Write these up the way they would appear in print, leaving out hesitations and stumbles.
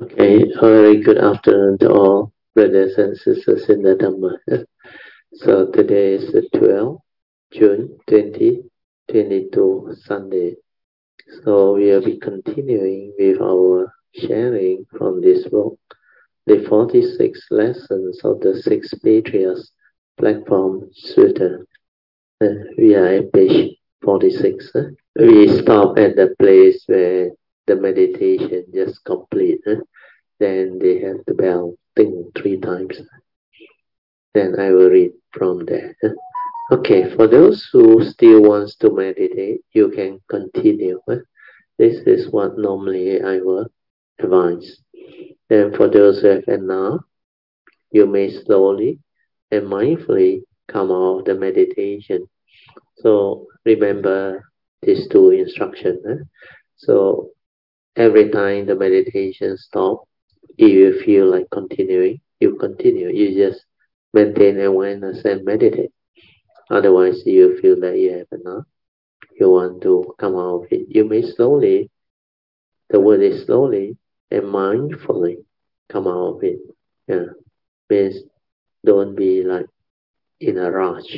Okay, a very good afternoon to all brothers and sisters in the Dhamma. So today is the 12th June 2022 Sunday. So we will be continuing with our sharing from this book, the 46 lessons of the Six Patriarchs Platform Sutta. We are at page 46. We stop at the place where the meditation just complete. Then they have the bell ding 3 times. Then I will read from there. Okay, for those who still wants to meditate, you can continue. This is what normally I will advise. And for those who have enough, you may slowly and mindfully come out of the meditation. So remember these two instructions. So every time the meditation stops, if you feel like continuing, you continue. You just maintain awareness and meditate. Otherwise, you feel that you have enough. You want to come out of it. You may slowly, the word is slowly and mindfully come out of it. Yeah, means don't be like in a rush.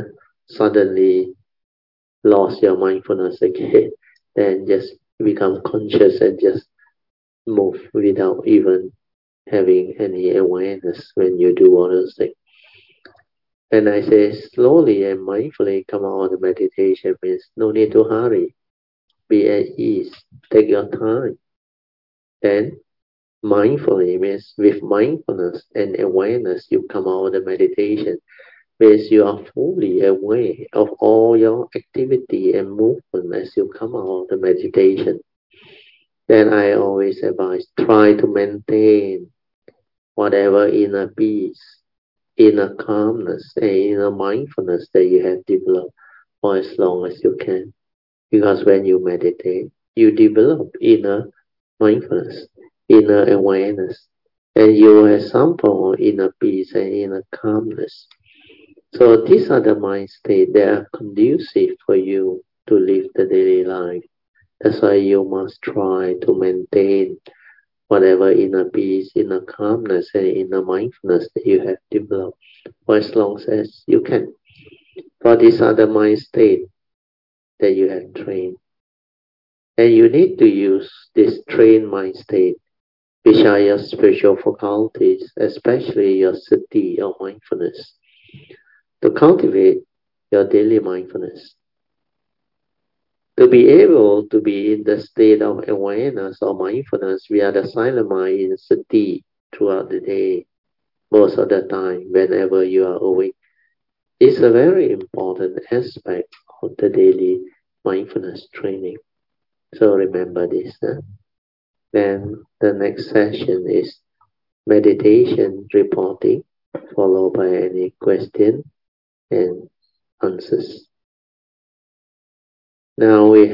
Suddenly lost your mindfulness again. Then just become conscious and just move without even having any awareness when you do all those things. And I say slowly and mindfully come out of the meditation means no need to hurry. Be at ease. Take your time. Then mindfully means with mindfulness and awareness you come out of the meditation means you are fully aware of all your activity and movement as you come out of the meditation. Then I always advise try to maintain whatever inner peace, inner calmness, and inner mindfulness that you have developed for as long as you can. Because when you meditate, you develop inner mindfulness, inner awareness, and you have some form of inner peace and inner calmness. So these are the mind states that are conducive for you to live the daily life. That's why you must try to maintain whatever inner peace, inner calmness, and inner mindfulness that you have developed for as long as you can. For these are the mind states that you have trained. And you need to use this trained mind state, which are your spiritual faculties, especially your sati or mindfulness, to cultivate your daily mindfulness. To be able to be in the state of awareness or mindfulness, we are the silent mind in sati throughout the day, most of the time, whenever you are awake. It's a very important aspect of the daily mindfulness training. So remember this. Then the next session is meditation reporting, followed by any question and answers. Now we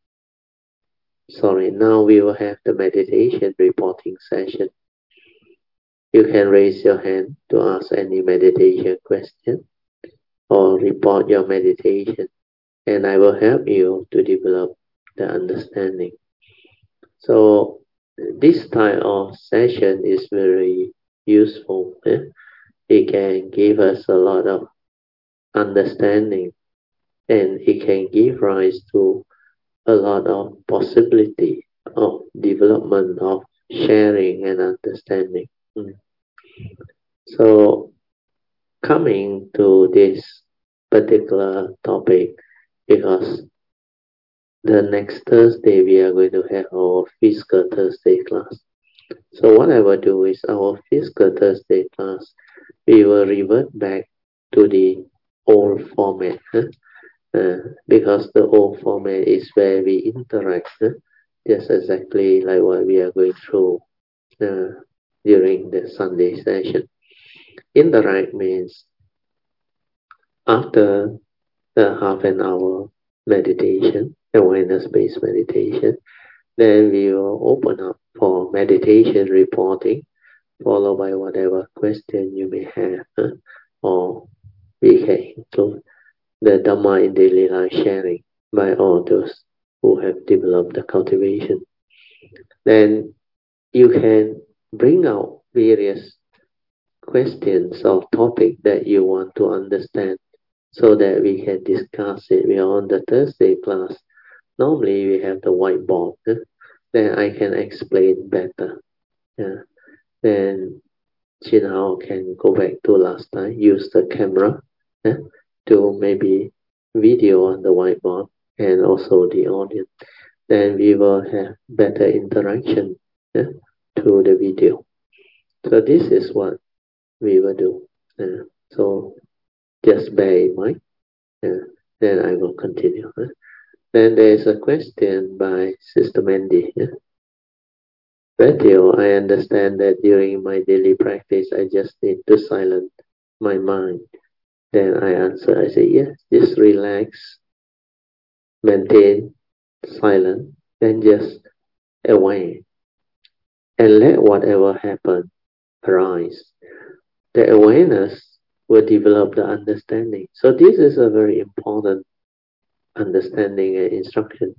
will have the meditation reporting session. You can raise your hand to ask any meditation question or report your meditation, and I will help you to develop the understanding. So this type of session is very useful. It can give us a lot of understanding, and it can give rise to a lot of possibility of development of sharing and understanding. So coming to this particular topic, because the next Thursday we are going to have our physical Thursday class. So what I will do is our physical Thursday class, we will revert back to the old format. Because the old format is where we interact, just exactly like what we are going through during the Sunday session. Interact means after the half an hour meditation, awareness-based meditation, then we will open up for meditation reporting, followed by whatever question you may have, or we can include the Dhamma in daily life sharing by all those who have developed the cultivation. Then you can bring out various questions or topic that you want to understand so that we can discuss it. We are on the Thursday class. Normally we have the whiteboard. Then I can explain better. Yeah. Then Jinhao can go back to last time, use the camera to maybe video on the whiteboard and also the audience. Then we will have better interaction through the video. So this is what we will do. So just bear in mind. Then I will continue. Then there is a question by Sister Mandy. Matthew, I understand that during my daily practice, I just need to silence my mind. Then I answer, I say, yes, just relax, maintain silence, then just away. And let whatever happen arise. The awareness will develop the understanding. So this is a very important understanding and instruction.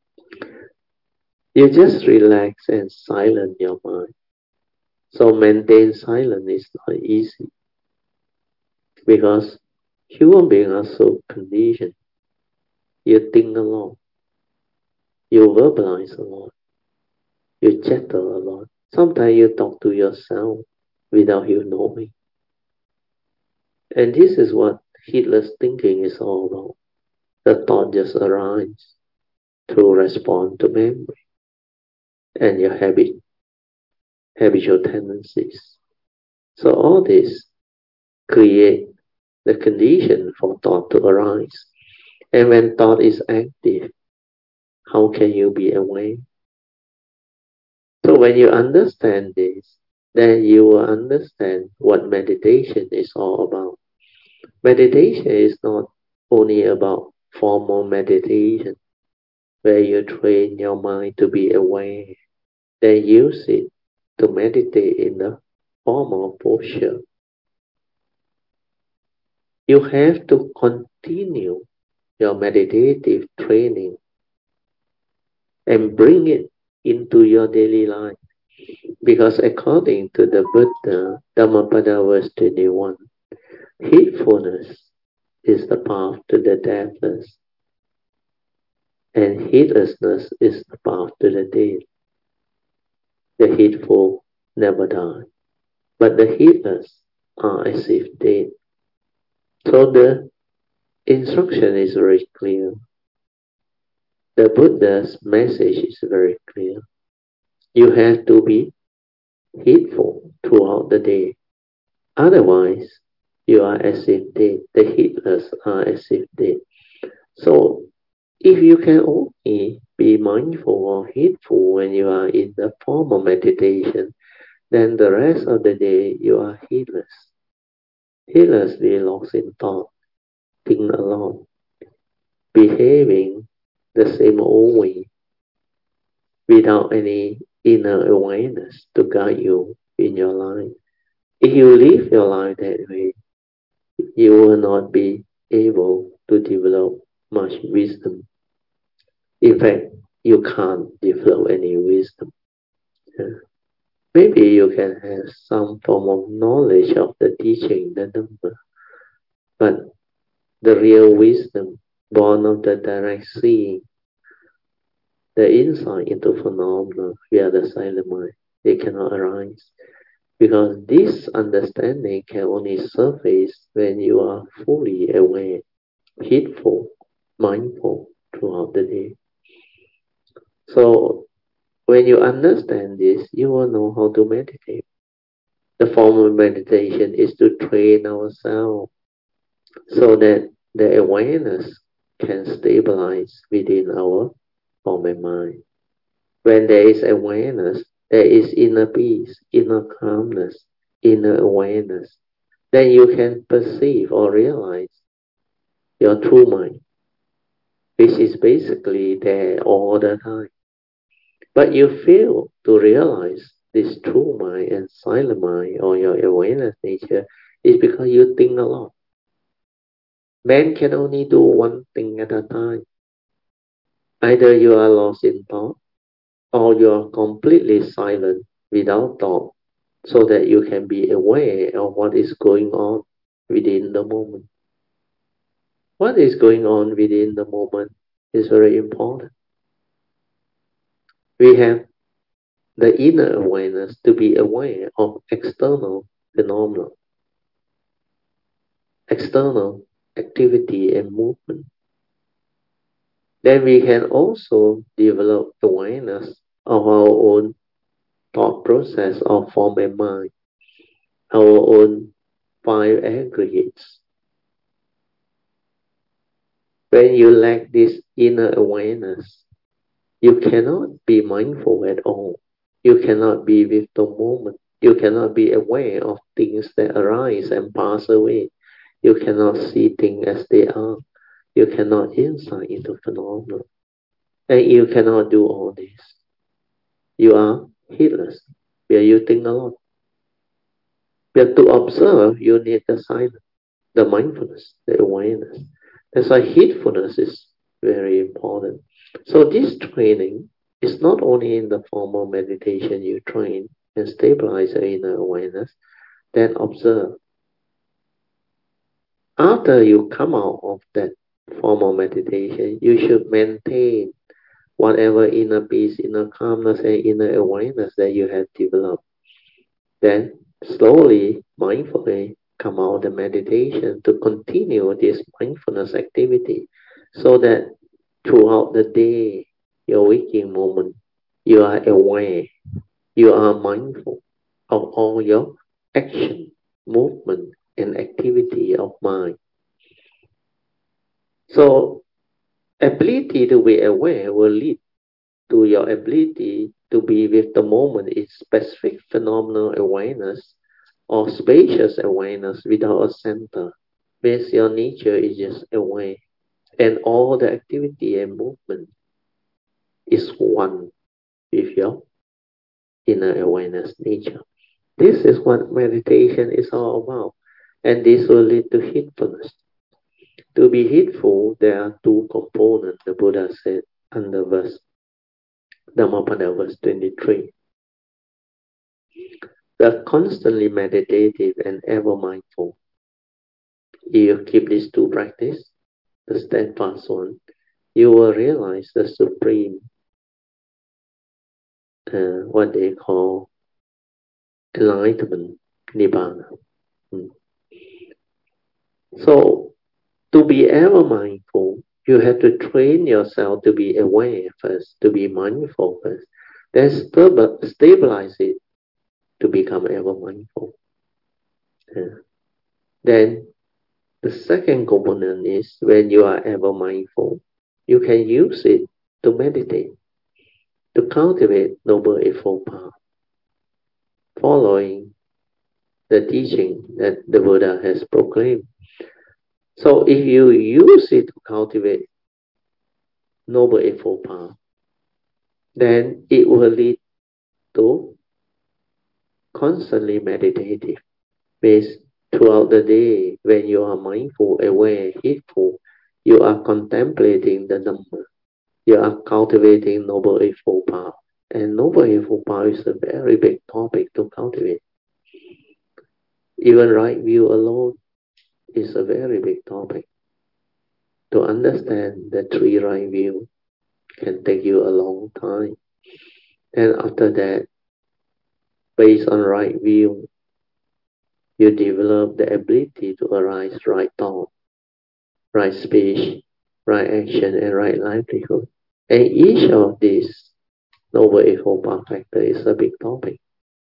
You just relax and silence your mind. So maintain silence is not easy because human beings are so conditioned. You think a lot, you verbalize a lot, you chatter a lot. Sometimes you talk to yourself without you knowing. And this is what heedless thinking is all about. The thought just arises to respond to memory and your habitual tendencies. So all this create the condition for thought to arise. And when thought is active, how can you be aware? So when you understand this, then you will understand what meditation is all about. Meditation is not only about formal meditation, where you train your mind to be aware, then use it to meditate in the formal posture. You have to continue your meditative training and bring it into your daily life. Because according to the Buddha, Dhammapada verse 21, heedfulness is the path to the deathless, and heedlessness is the path to the dead. The heedful never die, but the heedless are as if dead. So the instruction is very clear. The Buddha's message is very clear. You have to be heedful throughout the day. Otherwise, you are as if dead. The heedless are as if dead. So, if you can only be mindful or heedful when you are in the formal meditation, then the rest of the day you are heedless. Heedlessly lost in thought, think a lot, behaving the same old way, without any inner awareness to guide you in your life. If you live your life that way, you will not be able to develop much wisdom. In fact, you can't develop any wisdom. Maybe you can have some form of knowledge of the teaching, the Dhamma, but the real wisdom born of the direct seeing, the insight into phenomena via the silent mind, they cannot arise. Because this understanding can only surface when you are fully aware, heedful, mindful throughout the day. So when you understand this, you will know how to meditate. The form of meditation is to train ourselves so that the awareness can stabilize within our form and mind. When there is awareness, there is inner peace, inner calmness, inner awareness. Then you can perceive or realize your true mind, which is basically there all the time. But you fail to realize this true mind and silent mind or your awareness nature is because you think a lot. Man can only do one thing at a time. Either you are lost in thought or you are completely silent without thought, so that you can be aware of what is going on within the moment. What is going on within the moment is very important. We have the inner awareness to be aware of external phenomena, external activity and movement. Then we can also develop awareness of our own thought process of form and mind, our own five aggregates. When you lack this inner awareness, you cannot be mindful at all. You cannot be with the moment. You cannot be aware of things that arise and pass away. You cannot see things as they are. You cannot insight into phenomena. And you cannot do all this. You are heedless. We are using a lot. But to observe, you need the silence, the mindfulness, the awareness. That's why heedfulness is very important. So this training is not only in the formal meditation you train and stabilize your inner awareness, then observe. After you come out of that formal meditation, you should maintain whatever inner peace, inner calmness, and inner awareness that you have developed. Then slowly, mindfully come out of the meditation to continue this mindfulness activity so that throughout the day, your waking moment, you are aware, you are mindful of all your action, movement, and activity of mind. So, ability to be aware will lead to your ability to be with the moment in specific phenomenal awareness or spacious awareness without a center. Means your nature is just aware, and all the activity and movement is one with your inner awareness nature. This is what meditation is all about, and this will lead to heedfulness. To be heedful, there are two components, the Buddha said under verse Dhammapada verse 23. The constantly meditative and ever mindful. If you keep these two practice, the steadfast one, you will realize the supreme, what they call enlightenment, nibbana. So, to be ever mindful, you have to train yourself to be aware first, to be mindful first, then stabilize it to become ever mindful. Then the second component is when you are ever mindful, you can use it to meditate, to cultivate Noble Eightfold Path, following the teaching that the Buddha has proclaimed. So if you use it to cultivate Noble Eightfold Path, then it will lead to constantly meditative. Means throughout the day, when you are mindful, aware, heedful, you are contemplating the Dhamma. You are cultivating Noble Eightfold Path. And Noble Eightfold Path is a very big topic to cultivate. Even right view alone is a very big topic. To understand the three right view can take you a long time. And after that, based on right view, you develop the ability to arise right thought, right speech, right action, and right livelihood. And each of these Noble Eightfold Path factors is a big topic.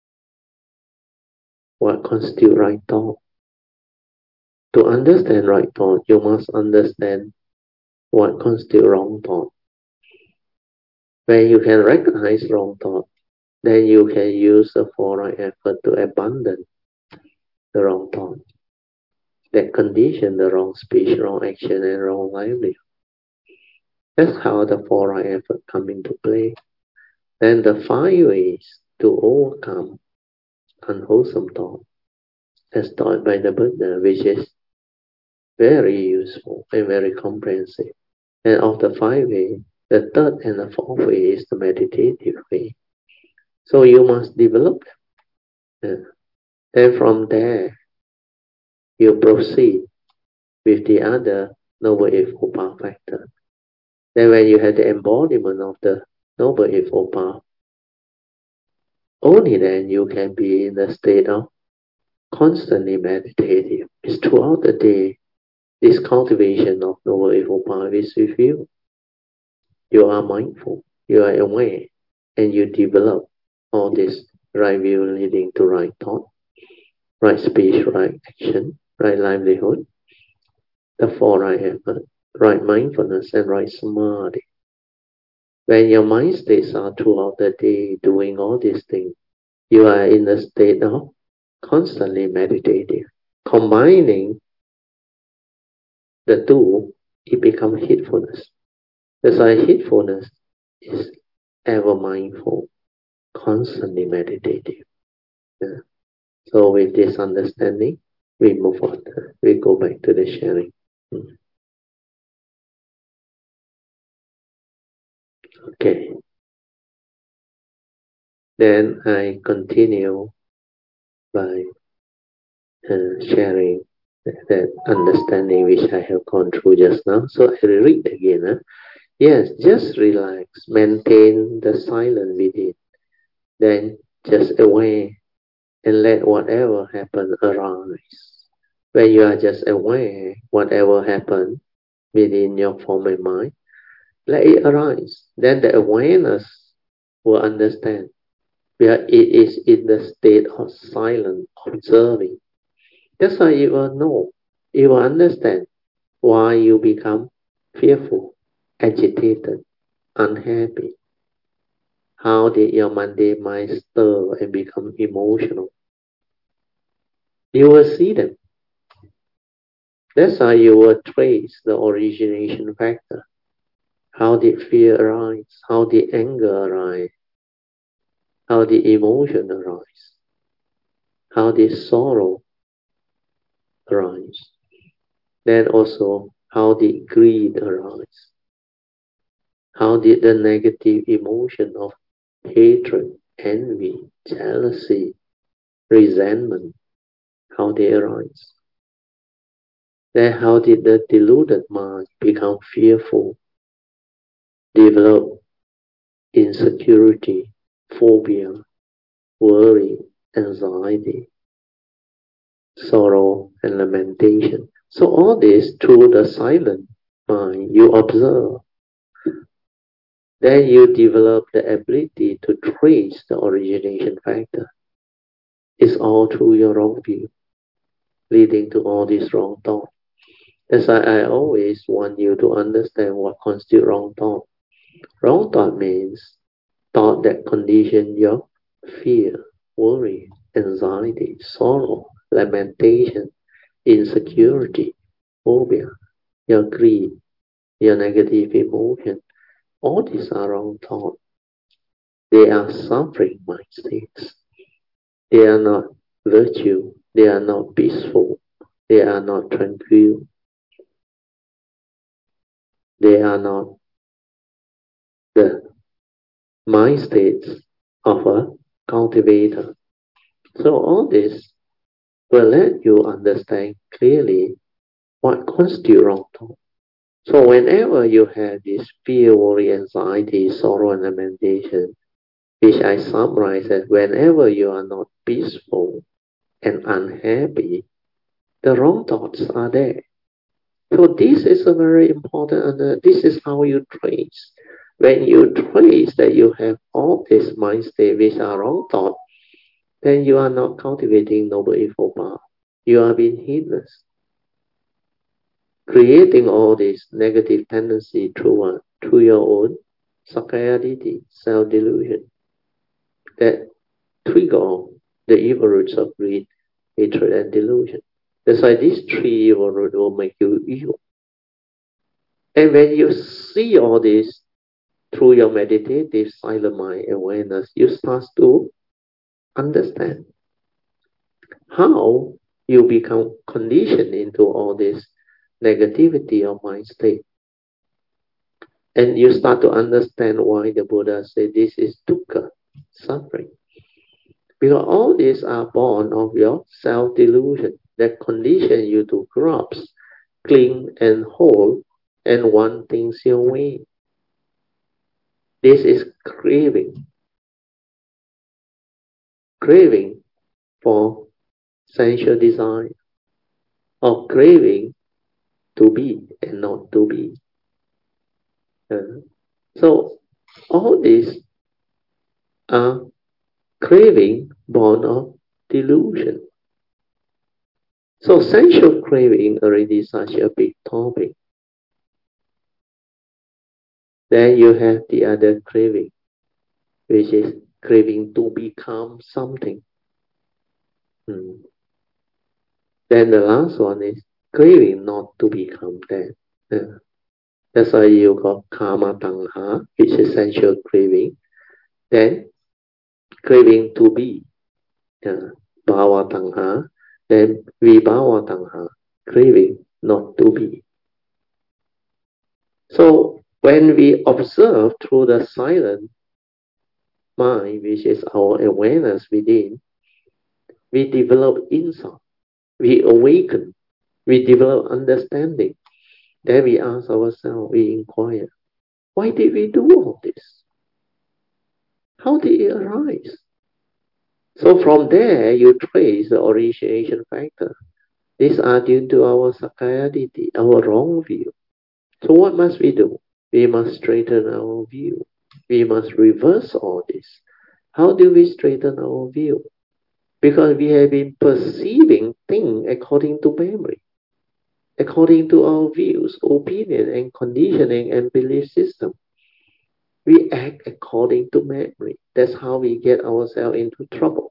What constitutes right thought? To understand right thought, you must understand what constitutes wrong thought. When you can recognize wrong thought, then you can use the four right effort to abandon the wrong thought that condition the wrong speech, wrong action, and wrong livelihood. That's how the four right effort come into play. Then the five ways to overcome unwholesome thought, as taught by the Buddha, which is very useful and very comprehensive. And of the five ways, the third and the fourth way is the meditative way. So you must develop them. Then from there, you proceed with the other Noble Eightfold Path factor. Then when you have the embodiment of the Noble Eightfold Path, only then you can be in the state of constantly meditative. It's throughout the day, this cultivation of Noble Eightfold Path is with you. You are mindful, you are aware, and you develop all this right view leading to right thought, right speech, right action, right livelihood, the four right effort, right mindfulness, and right samadhi. When your mind states are throughout the day doing all these things, you are in a state of constantly meditative. Combining the two, it becomes heedfulness. That's why heedfulness is ever mindful, constantly meditative. Yeah. So with this understanding, we move on. We go back to the sharing. Okay. Then I continue by sharing that understanding which I have gone through just now. So I read again. Yes, just relax, maintain the silence within. Then just aware and let whatever happen arise. When you are just aware, whatever happen within your form and mind, let it arise. Then the awareness will understand where it is in the state of silence, observing. That's why you will know, you will understand why you become fearful, agitated, unhappy. How did your mundane mind stir and become emotional? You will see them. That's how you will trace the origination factor. How did fear arise? How did anger arise? How did emotion arise? How did sorrow arise? Then also, how did greed arise? How did the negative emotion of hatred, envy, jealousy, resentment, how they arise? Then how did the deluded mind become fearful, develop insecurity, phobia, worry, anxiety, sorrow, and lamentation? So all this through the silent mind you observe. Then you develop the ability to trace the origination factor. It's all through your wrong view, leading to all these wrong thoughts. That's why I always want you to understand what constitutes wrong thought. Wrong thought means thought that condition your fear, worry, anxiety, sorrow, lamentation, insecurity, phobia, your greed, your negative emotion. All these are wrong thoughts. They are suffering mind states. They are not virtue. They are not peaceful. They are not tranquil. They are not the mind states of a cultivator. So all this will let you understand clearly what constitutes wrong thought. So whenever you have this fear, worry, anxiety, sorrow, and lamentation, which I summarize as whenever you are not peaceful and unhappy, the wrong thoughts are there. So this is a very important, this is how you trace. When you trace that you have all these mind states which are wrong thought, then you are not cultivating Noble Eightfold Path. You are being heedless, creating all this negative tendency through your own Sakkaya Ditthi, self-delusion, that trigger the evil roots of greed, hatred, and delusion. That's why these three evil roots will make you evil. And when you see all this through your meditative silent mind awareness, you start to understand how you become conditioned into all this negativity of mind state. And you start to understand why the Buddha said this is dukkha, suffering. Because all these are born of your self-delusion that condition you to grasp, cling and hold and want things your way. This is craving. Craving for sensual desire or craving to be and not to be. So all these are craving born of delusion. So sensual craving already such a big topic. Then you have the other craving, which is craving to become something. Then the last one is craving not to become that. That's why you got karma tanha, which is sensual craving. Then craving to be, bhava tanha. Then vibhava tanha, craving not to be. So when we observe through the silent mind, which is our awareness within, we develop insight, we awaken, we develop understanding. Then we ask ourselves, we inquire, why did we do all this? How did it arise? So from there, you trace the origination factor. These are due to our sakayaditi, our wrong view. So what must we do? We must straighten our view. We must reverse all this. How do we straighten our view? Because we have been perceiving things according to memory, according to our views, opinion, and conditioning and belief system. We act according to memory. That's how we get ourselves into trouble.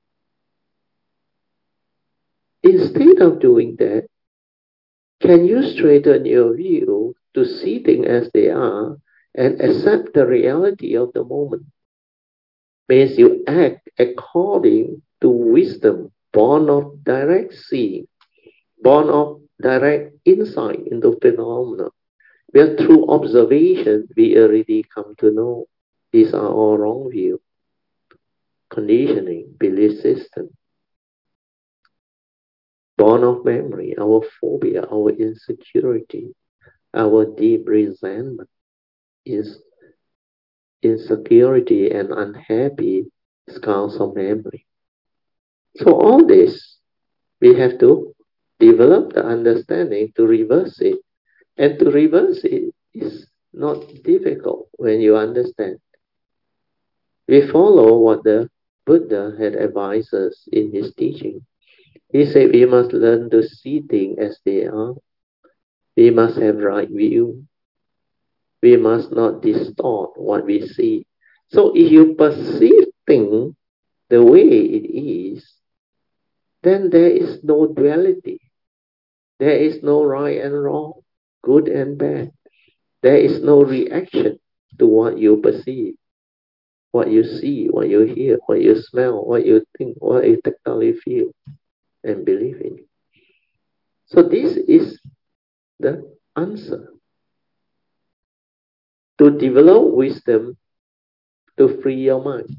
Instead of doing that, can you straighten your view to see things as they are and accept the reality of the moment? Means you act according to wisdom, born of direct seeing, born of direct insight into phenomena. Where through observation we already come to know these are all wrong view, conditioning, belief system, born of memory, our phobia, our insecurity, our deep resentment is insecurity and unhappy scars of memory. So all this, we have to develop the understanding to reverse it. And to reverse it is not difficult when you understand. We follow what the Buddha had advised us in his teaching. He said we must learn to see things as they are. We must have right view. We must not distort what we see. So if you perceive things the way it is, then there is no duality. There is no right and wrong, good and bad. There is no reaction to what you perceive, what you see, what you hear, what you smell, what you think, what you tactily feel and believe in. So this is the answer. To develop wisdom to free your mind.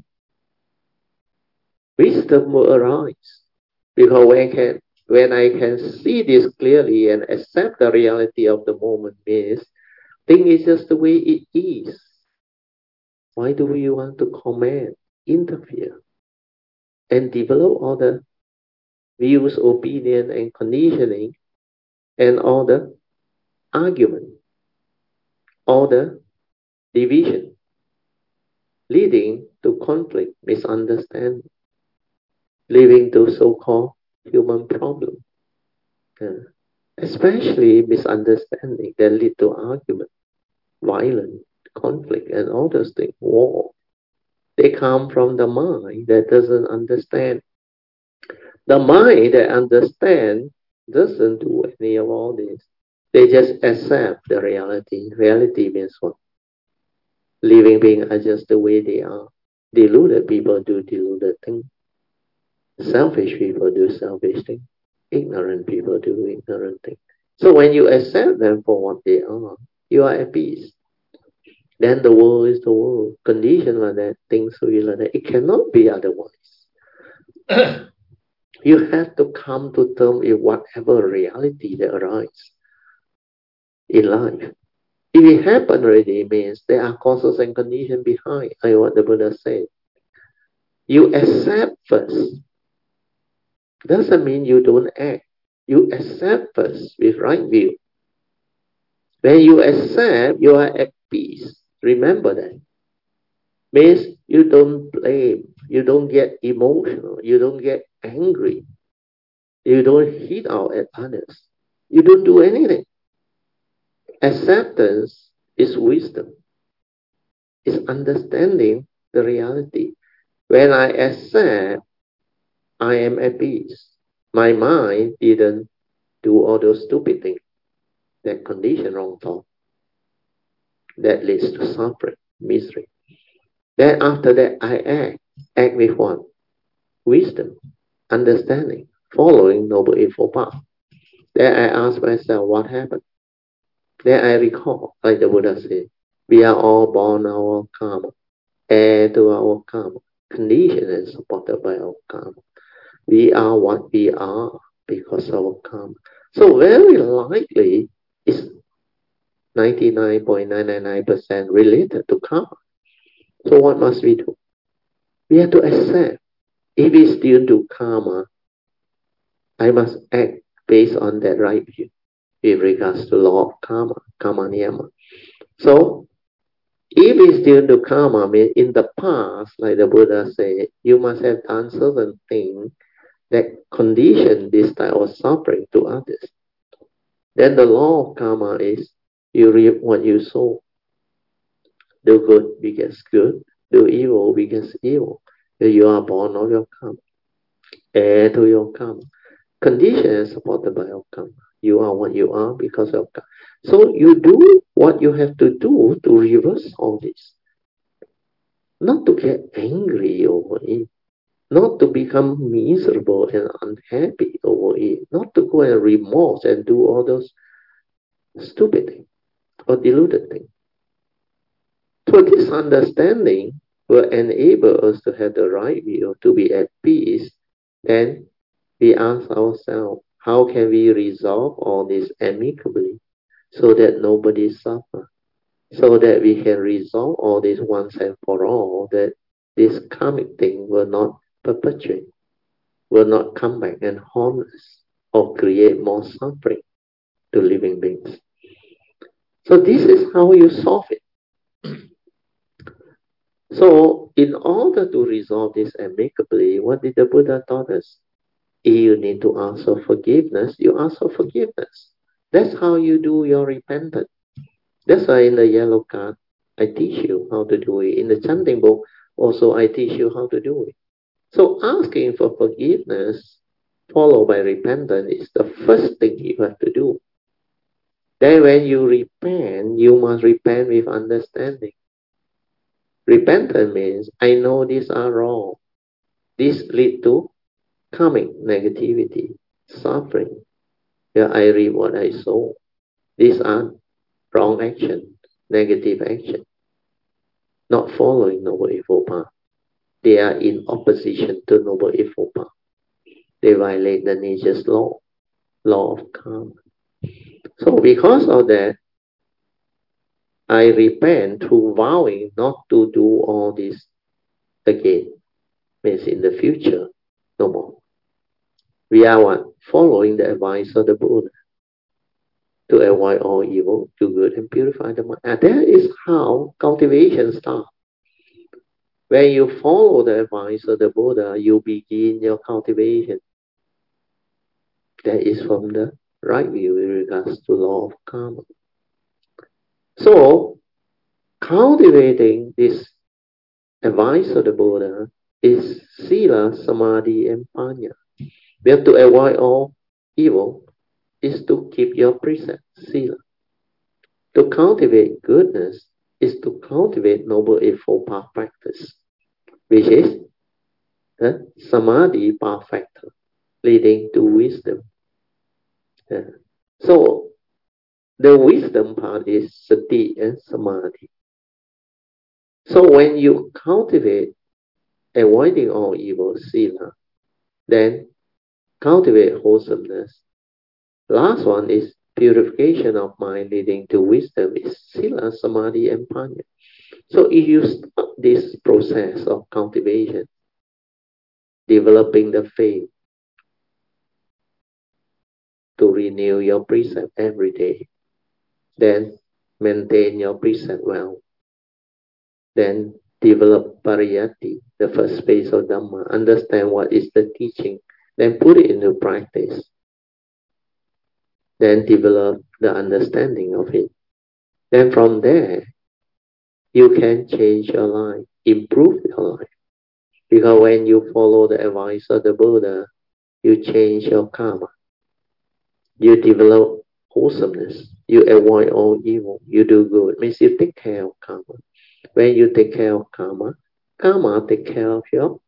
Wisdom will arise because when I can see this clearly and accept the reality of the moment means thing is just the way it is. Why do we want to comment, interfere, and develop all the views, opinion, and conditioning, and all the argument, all the division, leading to conflict, misunderstanding, leading to so-called human problem, especially misunderstanding that lead to argument, violence, conflict, and all those things, war. They come from the mind that doesn't understand. The mind that understands doesn't do any of all this. They just accept the reality. Reality means what? Living beings are just the way they are. Deluded people do deluded things. Selfish people do selfish things. Ignorant people do ignorant things. So when you accept them for what they are, you are at peace. Then the world is the world. Condition like that, things will be like that. It cannot be otherwise. You have to come to terms with whatever reality that arises in life. If it happened already, it means there are causes and conditions behind, like what the Buddha said. You accept first. Doesn't mean you don't act. You accept first with right view. When you accept, you are at peace. Remember that. Means you don't blame, you don't get emotional, you don't get angry, you don't hit out at others, you don't do anything. Acceptance is wisdom, is understanding the reality. When I accept, I am at peace. My mind didn't do all those stupid things that condition wrong thought that leads to suffering, misery. Then after that, I act with what? Wisdom, understanding, following Noble Eightfold Path. Then I ask myself, what happened? Then I recall, like the Buddha said, we are all born our karma, heir to our karma, conditioned and supported by our karma. We are what we are because of our karma. So very likely it's 99.999% related to karma. So what must we do? We have to accept. If we still do karma, I must act based on that right view with regards to law of karma, karma niyama. So if we still do karma, means in the past, like the Buddha said, you must have done certain things that condition this type of suffering to others. Then the law of karma is you reap what you sow. Do good begets good, do evil begets evil. You are born of your karma, heir to your karma. Condition is supported by your karma. You are what you are because of karma. So you do what you have to do to reverse all this. Not to get angry over it, not to become miserable and unhappy over it, not to go and remorse and do all those stupid things or deluded things. So this understanding will enable us to have the right view, to be at peace. Then we ask ourselves, how can we resolve all this amicably so that nobody suffers? So that we can resolve all this once and for all, that this karmic thing will not perpetuate, will not come back and haunt us or create more suffering to living beings. So this is how you solve it. So in order to resolve this amicably, what did the Buddha taught us? If you need to ask for forgiveness, you ask for forgiveness. That's how you do your repentance. That's why in the yellow card, I teach you how to do it. In the chanting book, also I teach you how to do it. So asking for forgiveness followed by repentance is the first thing you have to do. Then when you repent, you must repent with understanding. Repentance means, I know these are wrong. This lead to karmic negativity, suffering. Yeah, I reap what I sow. These are wrong action, negative action, not following Noble Eightfold Path. They are in opposition to Noble Eightfold Path. They violate the nature's law of karma. So because of that, I repent through vowing not to do all this again. Means in the future, no more. We are what? Following the advice of the Buddha to avoid all evil, do good, and purify the mind. And that is how cultivation starts. When you follow the advice of the Buddha, you begin your cultivation. That is from the right view with regards to law of karma. So, cultivating this advice of the Buddha is sila, samadhi, and panya. We have to avoid all evil is to keep your precept, sila. To cultivate goodness is to cultivate Noble Eightfold Path practice, which is the samadhi path factor, leading to wisdom. Yeah. So the wisdom part is sati and samadhi. So when you cultivate avoiding all evil, sila, Then cultivate wholesomeness. Last one is purification of mind leading to wisdom is sila, samadhi, and panya. So if you start this process of cultivation, developing the faith to renew your precept every day, then maintain your precept well, then develop pariyatti, the first phase of Dhamma, understand what is the teaching, then put it into practice, then develop the understanding of it. Then from there, you can change your life, improve your life. Because when you follow the advice of the Buddha, you change your karma. You develop wholesomeness. You avoid all evil. You do good. Means you take care of karma. When you take care of karma, karma take care of your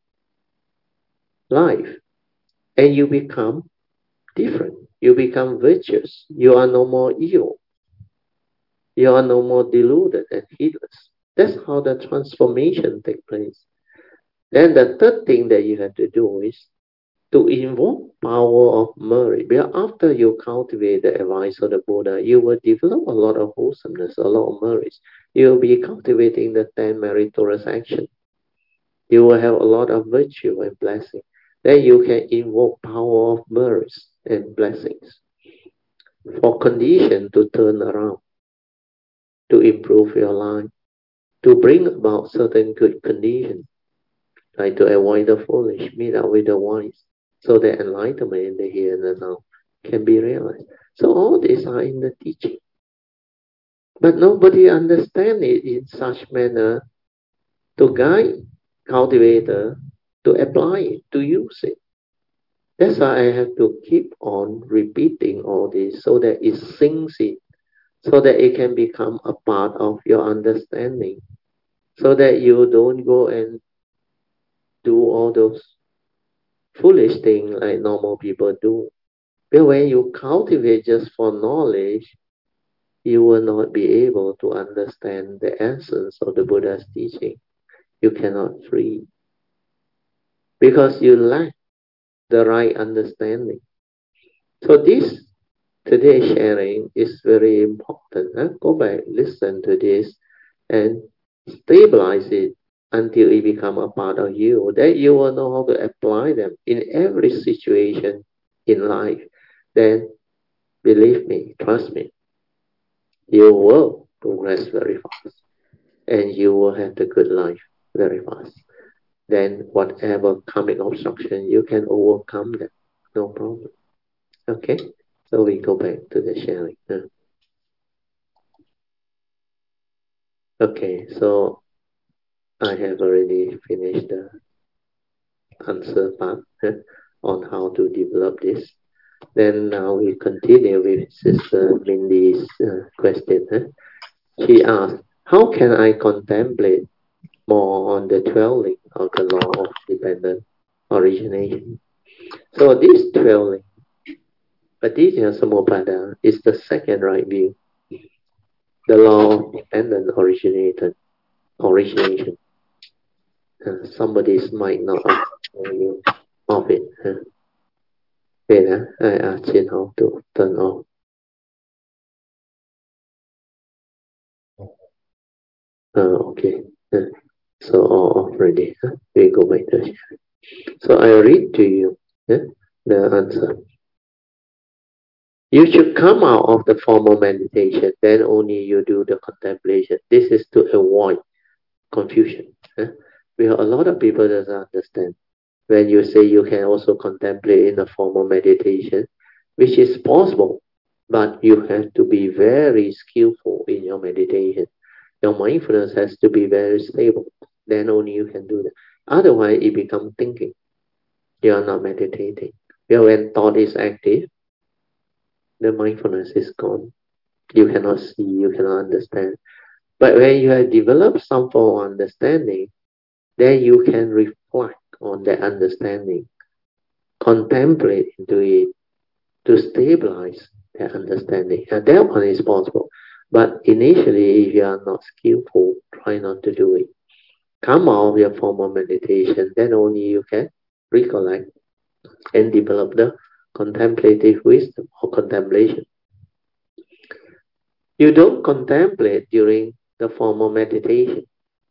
life. And you become different. You become virtuous. You are no more evil. You are no more deluded and heedless. That's how the transformation takes place. Then the third thing that you have to do is to invoke power of merit. Because after you cultivate the advice of the Buddha, you will develop a lot of wholesomeness, a lot of merits. You will be cultivating the 10 meritorious actions. You will have a lot of virtue and blessing. Then you can invoke power of merits and blessings for condition to turn around, to improve your life, to bring about certain good conditions, like to avoid the foolish, meet up with the wise, so that enlightenment in the here and the now can be realized. So all these are in the teaching. But nobody understands it in such manner to guide cultivator to apply it, to use it. That's why I have to keep on repeating all this so that it sinks in, so that it can become a part of your understanding, so that you don't go and do all those foolish things like normal people do. But when you cultivate just for knowledge, you will not be able to understand the essence of the Buddha's teaching. You cannot free because you lack the right understanding. So this today's sharing is very important. Huh? Go back, listen to this, and stabilize it until it become a part of you. Then you will know how to apply them in every situation in life. Then believe me, trust me, you will progress very fast and you will have the good life very fast. Then whatever karmic obstruction, you can overcome them. No problem. Okay? So we go back to the sharing. Okay, so I have already finished the answer part on how to develop this. Then now we continue with Sister Mindy's question. She asked, how can I contemplate more on the 12 link of the law of dependent origination? So this 12 link, Paticca Samuppada, is the second right view, the law of dependent origination. Somebody might not have told you of it. Wait, I ask Chin how to turn off. Okay. So all off already. We go back to sharing. So I read to you the answer. You should come out of the formal meditation, then only you do the contemplation. This is to avoid confusion. Because a lot of people doesn't understand. When you say you can also contemplate in a formal meditation, which is possible, but you have to be very skillful in your meditation. Your mindfulness has to be very stable. Then only you can do that. Otherwise, it becomes thinking. You are not meditating. Because when thought is active, the mindfulness is gone. You cannot see, you cannot understand. But when you have developed some form of understanding, then you can reflect on that understanding, contemplate into it to stabilize that understanding. And that one is possible. But initially, if you are not skillful, try not to do it. Come out of your form of meditation, then only you can recollect and develop the contemplative wisdom or contemplation. You don't contemplate during the formal meditation.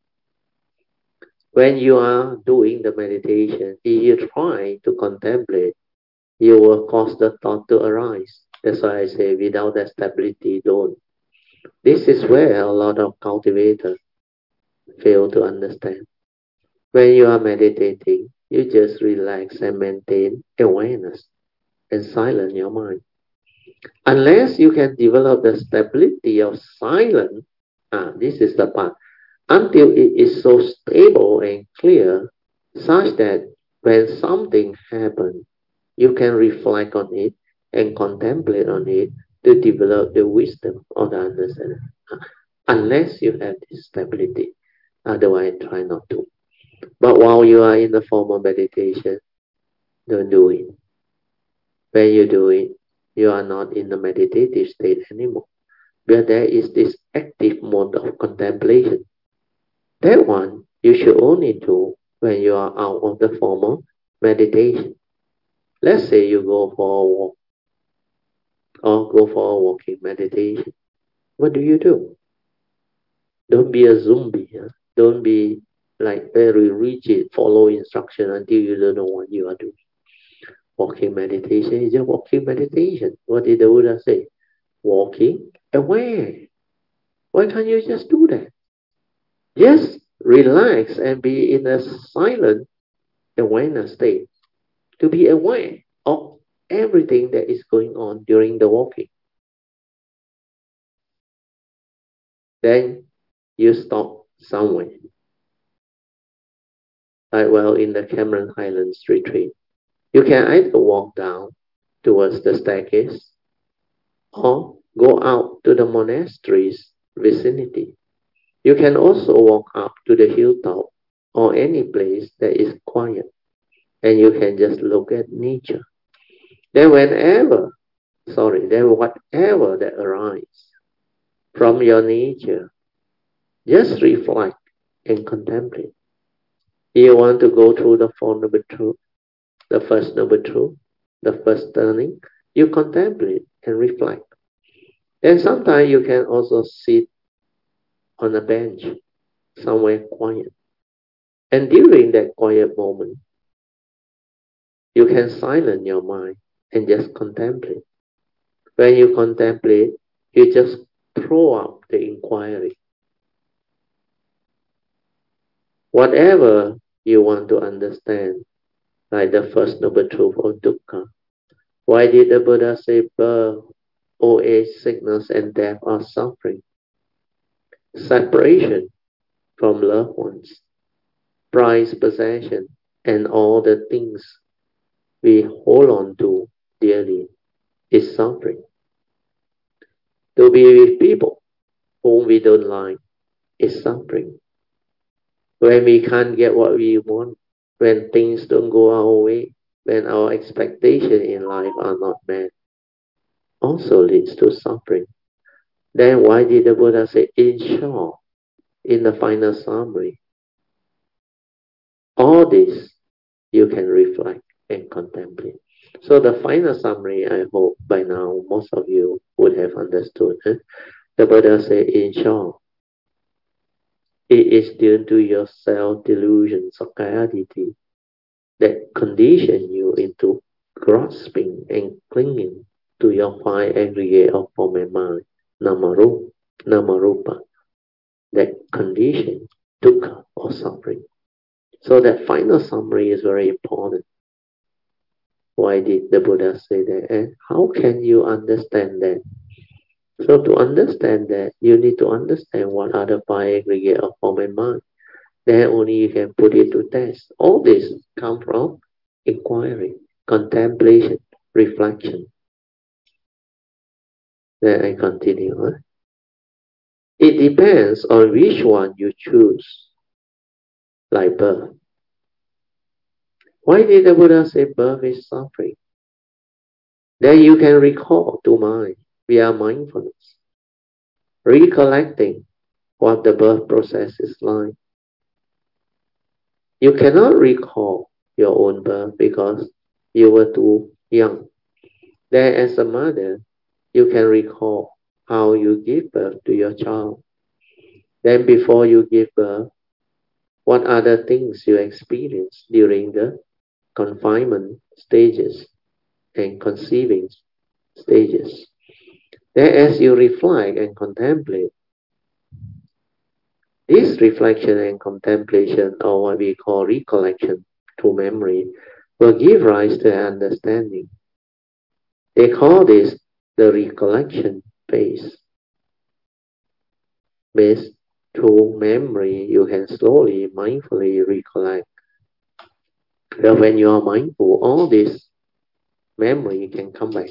When you are doing the meditation, if you try to contemplate, you will cause the thought to arise. That's why I say without that stability, don't. This is where a lot of cultivators fail to understand. When you are meditating, you just relax and maintain awareness and silence your mind. Unless you can develop the stability of silence, this is the part, until it is so stable and clear, such that when something happens, you can reflect on it and contemplate on it to develop the wisdom or the understanding. Unless you have this stability, otherwise try not to. But while you are in the formal meditation, don't do it. When you do it, you are not in the meditative state anymore. But there is this active mode of contemplation. That one you should only do when you are out of the formal meditation. Let's say you go for a walk or go for a walking meditation. What do? Don't be a zombie. Huh? Don't be like very rigid, follow instruction until you don't know what you are doing. Walking meditation is just walking meditation. What did the Buddha say? Walking aware. Why can't you just do that? Just relax and be in a silent awareness state. To be aware of everything that is going on during the walking. Then you stop somewhere. Like in the Cameron Highlands retreat. You can either walk down towards the staircase or go out to the monastery's vicinity. You can also walk up to the hilltop or any place that is quiet and you can just look at nature. Then whatever that arises from your nature, just reflect and contemplate. You want to go through the Four Noble Truths, the First Noble Truth, the first turning, you contemplate and reflect. Then sometimes you can also sit on a bench somewhere quiet. And during that quiet moment, you can silence your mind and just contemplate. When you contemplate, you just throw out the inquiry. Whatever you want to understand, like the First Noble Truth of dukkha. Why did the Buddha say birth, old age, sickness, and death are suffering? Separation from loved ones, prized possession, and all the things we hold on to dearly is suffering. To be with people whom we don't like is suffering. When we can't get what we want, when things don't go our way, when our expectations in life are not met, also leads to suffering. Then why did the Buddha say, in short, in the final summary, all this you can reflect and contemplate. So the final summary, I hope by now most of you would have understood. The Buddha said, in short, it is due to your self-delusion, sakkayaditthi, that condition you into grasping and clinging to your five aggregate of form and mind, namarupa, that condition, dukkha or suffering. So that final summary is very important. Why did the Buddha say that? And how can you understand that? So to understand that, you need to understand what are the five aggregate of form and mind. Then only you can put it to test. All this come from inquiry, contemplation, reflection. Then I continue. It depends on which one you choose, like birth. Why did the Buddha say birth is suffering? Then you can recall to mind via mindfulness, recollecting what the birth process is like. You cannot recall your own birth because you were too young. Then as a mother, you can recall how you give birth to your child. Then before you give birth, what other things you experience during the confinement stages and conceiving stages. Then as you reflect and contemplate, this reflection and contemplation, or what we call recollection through memory, will give rise to understanding. They call this the recollection phase. Based through memory, you can slowly, mindfully recollect. But when you are mindful, all this memory can come back.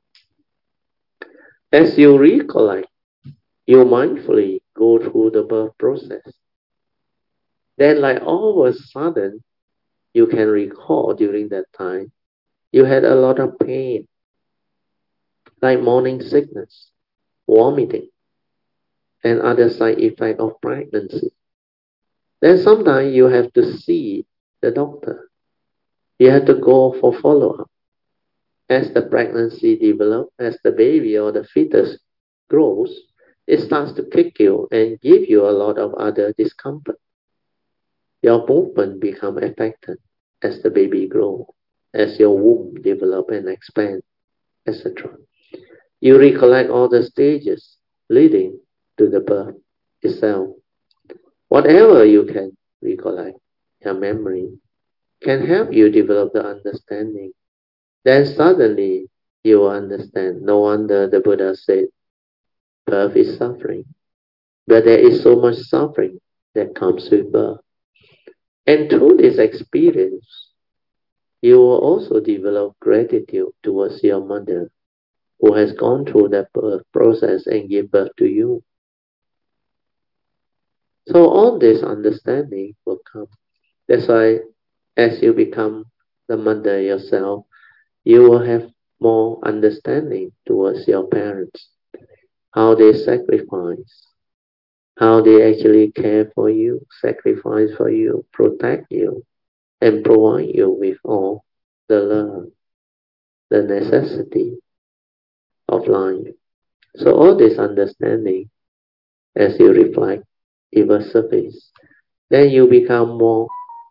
As you recollect, you mindfully go through the birth process. Then, like all of a sudden, you can recall during that time, you had a lot of pain, like morning sickness, vomiting, and other side effect of pregnancy. Then sometimes you have to see the doctor. You have to go for follow-up. As the pregnancy develops, as the baby or the fetus grows, it starts to kick you and give you a lot of other discomfort. Your movement become affected as the baby grows, as your womb develop and expand, etc. You recollect all the stages leading to the birth itself. Whatever you can recollect, your memory can help you develop the understanding. Then suddenly you will understand. No wonder the Buddha said, birth is suffering. But there is so much suffering that comes with birth. And through this experience, you will also develop gratitude towards your mother who has gone through that birth process and give birth to you. So all this understanding will come. That's why as you become the mother yourself, you will have more understanding towards your parents, how they sacrifice, how they actually care for you, sacrifice for you, protect you, and provide you with all the love, the necessity of life. So all this understanding, as you reflect, it will surface. Then you become more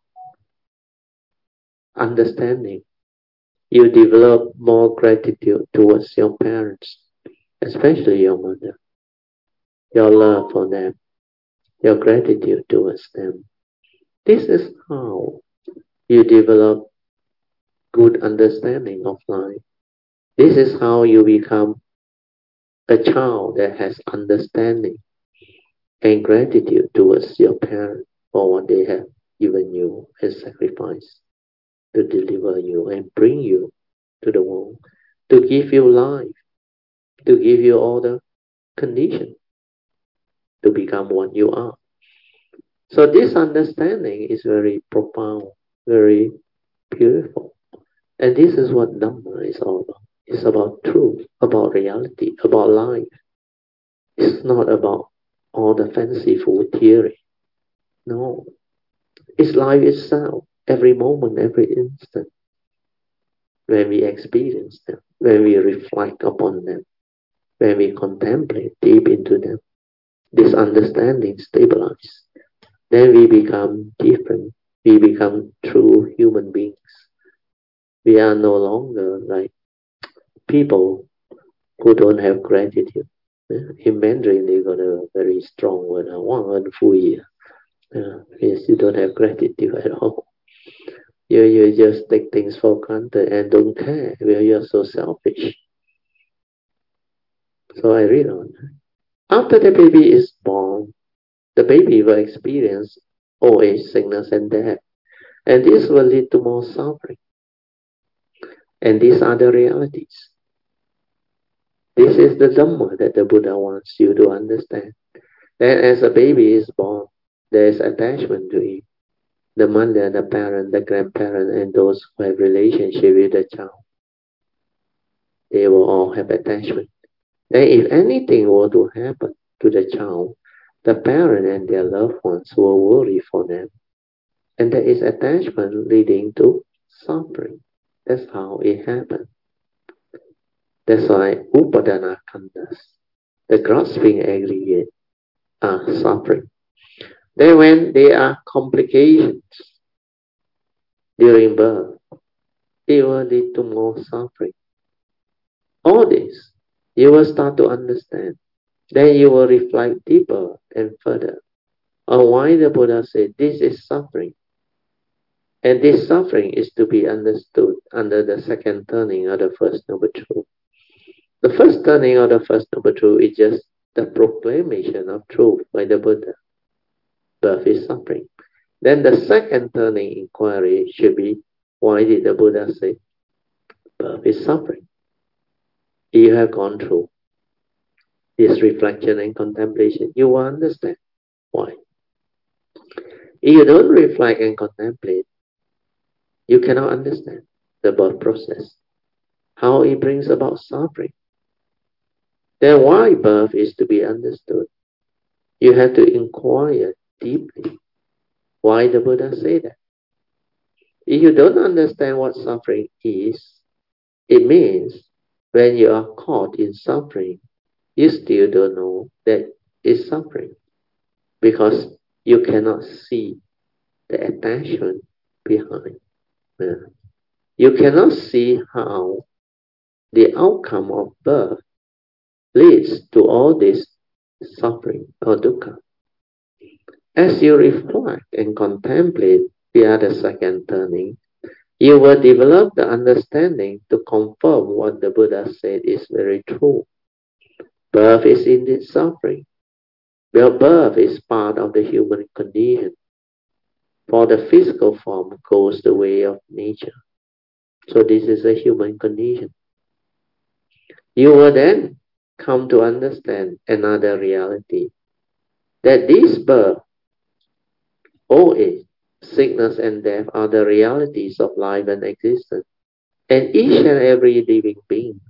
understanding. You develop more gratitude towards your parents, especially your mother, your love for them, your gratitude towards them. This is how you develop good understanding of life. This is how you become a child that has understanding and gratitude towards your parents for what they have given you as sacrifice to deliver you and bring you to the world, to give you life, to give you all the conditions to become what you are. So this understanding is very profound, very beautiful. And this is what Dhamma is all about. It's about truth, about reality, about life. It's not about all the fanciful theory. No, it's life itself, every moment, every instant. When we experience them, when we reflect upon them, when we contemplate deep into them, this understanding stabilizes. Then we become different. We become true human beings. We are no longer like people who don't have gratitude. In Mandarin, they got a very strong word, 忘恩负义. Means you don't have gratitude at all. You just take things for granted and don't care. Well, you're so selfish. So I read on. After the baby is born, the baby will experience old age, sickness, and death. And this will lead to more suffering. And these are the realities. This is the Dhamma that the Buddha wants you to understand. That as a baby is born, there is attachment to it. The mother, the parent, the grandparent, and those who have relationship with the child, they will all have attachment. Then if anything were to happen to the child, the parent and their loved ones will worry for them. And there is attachment leading to suffering. That's how it happened. That's why Upadana Khandas, the grasping aggregate, are suffering. Then when there are complications during birth, it will lead to more suffering. All this, you will start to understand. Then you will reflect deeper and further on why the Buddha said this is suffering. And this suffering is to be understood under the second turning of the First Noble Truth. The first turning of the First Noble Truth is just the proclamation of truth by the Buddha. Birth is suffering. Then the second turning inquiry should be, why did the Buddha say birth is suffering? You have gone through this reflection and contemplation, you will understand why. If you don't reflect and contemplate, you cannot understand the birth process, how it brings about suffering. Then why birth is to be understood. You have to inquire deeply why the Buddha said that. If you don't understand what suffering is, it means when you are caught in suffering, you still don't know that it's suffering because you cannot see the attachment behind. You cannot see how the outcome of birth leads to all this suffering or dukkha. As you reflect and contemplate the other second turning, you will develop the understanding to confirm what the Buddha said is very true. Birth is indeed suffering. Well, birth is part of the human condition. For the physical form goes the way of nature. So this is a human condition. You will then come to understand another reality. That this birth, old age, sickness and death are the realities of life and existence. And each and every living being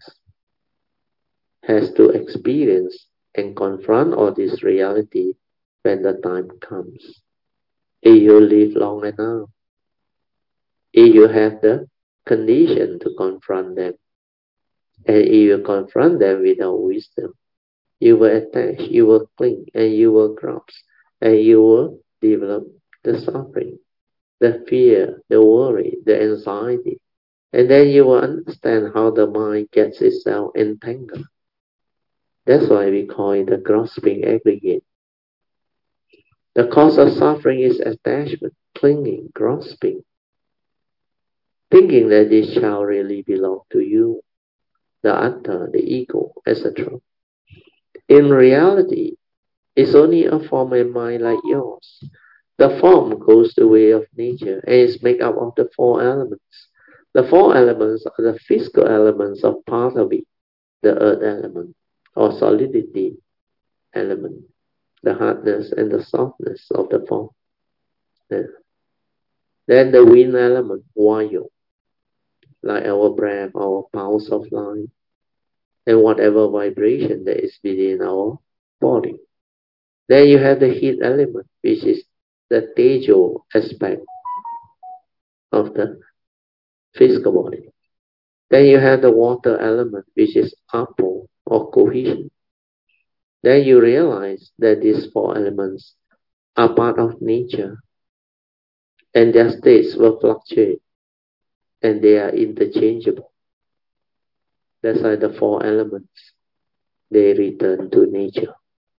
has to experience and confront all this reality when the time comes. If you live long enough, if you have the condition to confront them, and if you confront them without wisdom, you will attach, you will cling, and you will grasp, and you will develop the suffering, the fear, the worry, the anxiety. And then you will understand how the mind gets itself entangled. That's why we call it the grasping aggregate. The cause of suffering is attachment, clinging, grasping, thinking that this shall really belong to you, the atta, the ego, etc. In reality, it's only a form and mind like yours. The form goes the way of nature and is made up of the four elements. The four elements are the physical elements of part of it, the earth element or solidity element, the hardness and the softness of the form. Yeah. Then the wind element, vayu, like our breath, our pulse of life, and whatever vibration that is within our body. Then you have the heat element, which is the tejo aspect of the physical body. Then you have the water element, which is apo or cohesion. Then you realize that these four elements are part of nature and their states will fluctuate and they are interchangeable. That's why the four elements, they return to nature.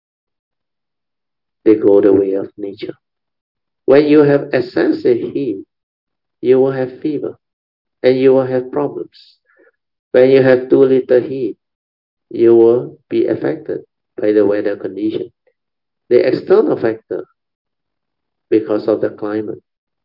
They go the way of nature. When you have excessive heat, you will have fever and you will have problems. When you have too little heat, you will be affected by the weather condition. The external factor, because of the climate.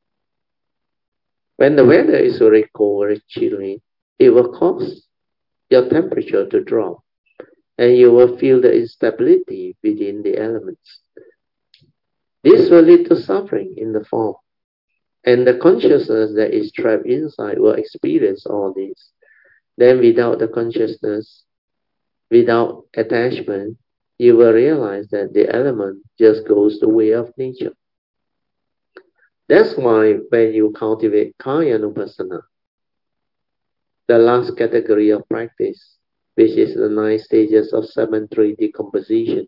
When the weather is very cold, very chilly, it will cause your temperature to drop and you will feel the instability within the elements. This will lead to suffering in the form. And the consciousness that is trapped inside will experience all this. Then without the consciousness, without attachment, you will realize that the element just goes the way of nature. That's why when you cultivate Kaya Nupassana, the last category of practice, which is the 9 stages of 7-3 decomposition.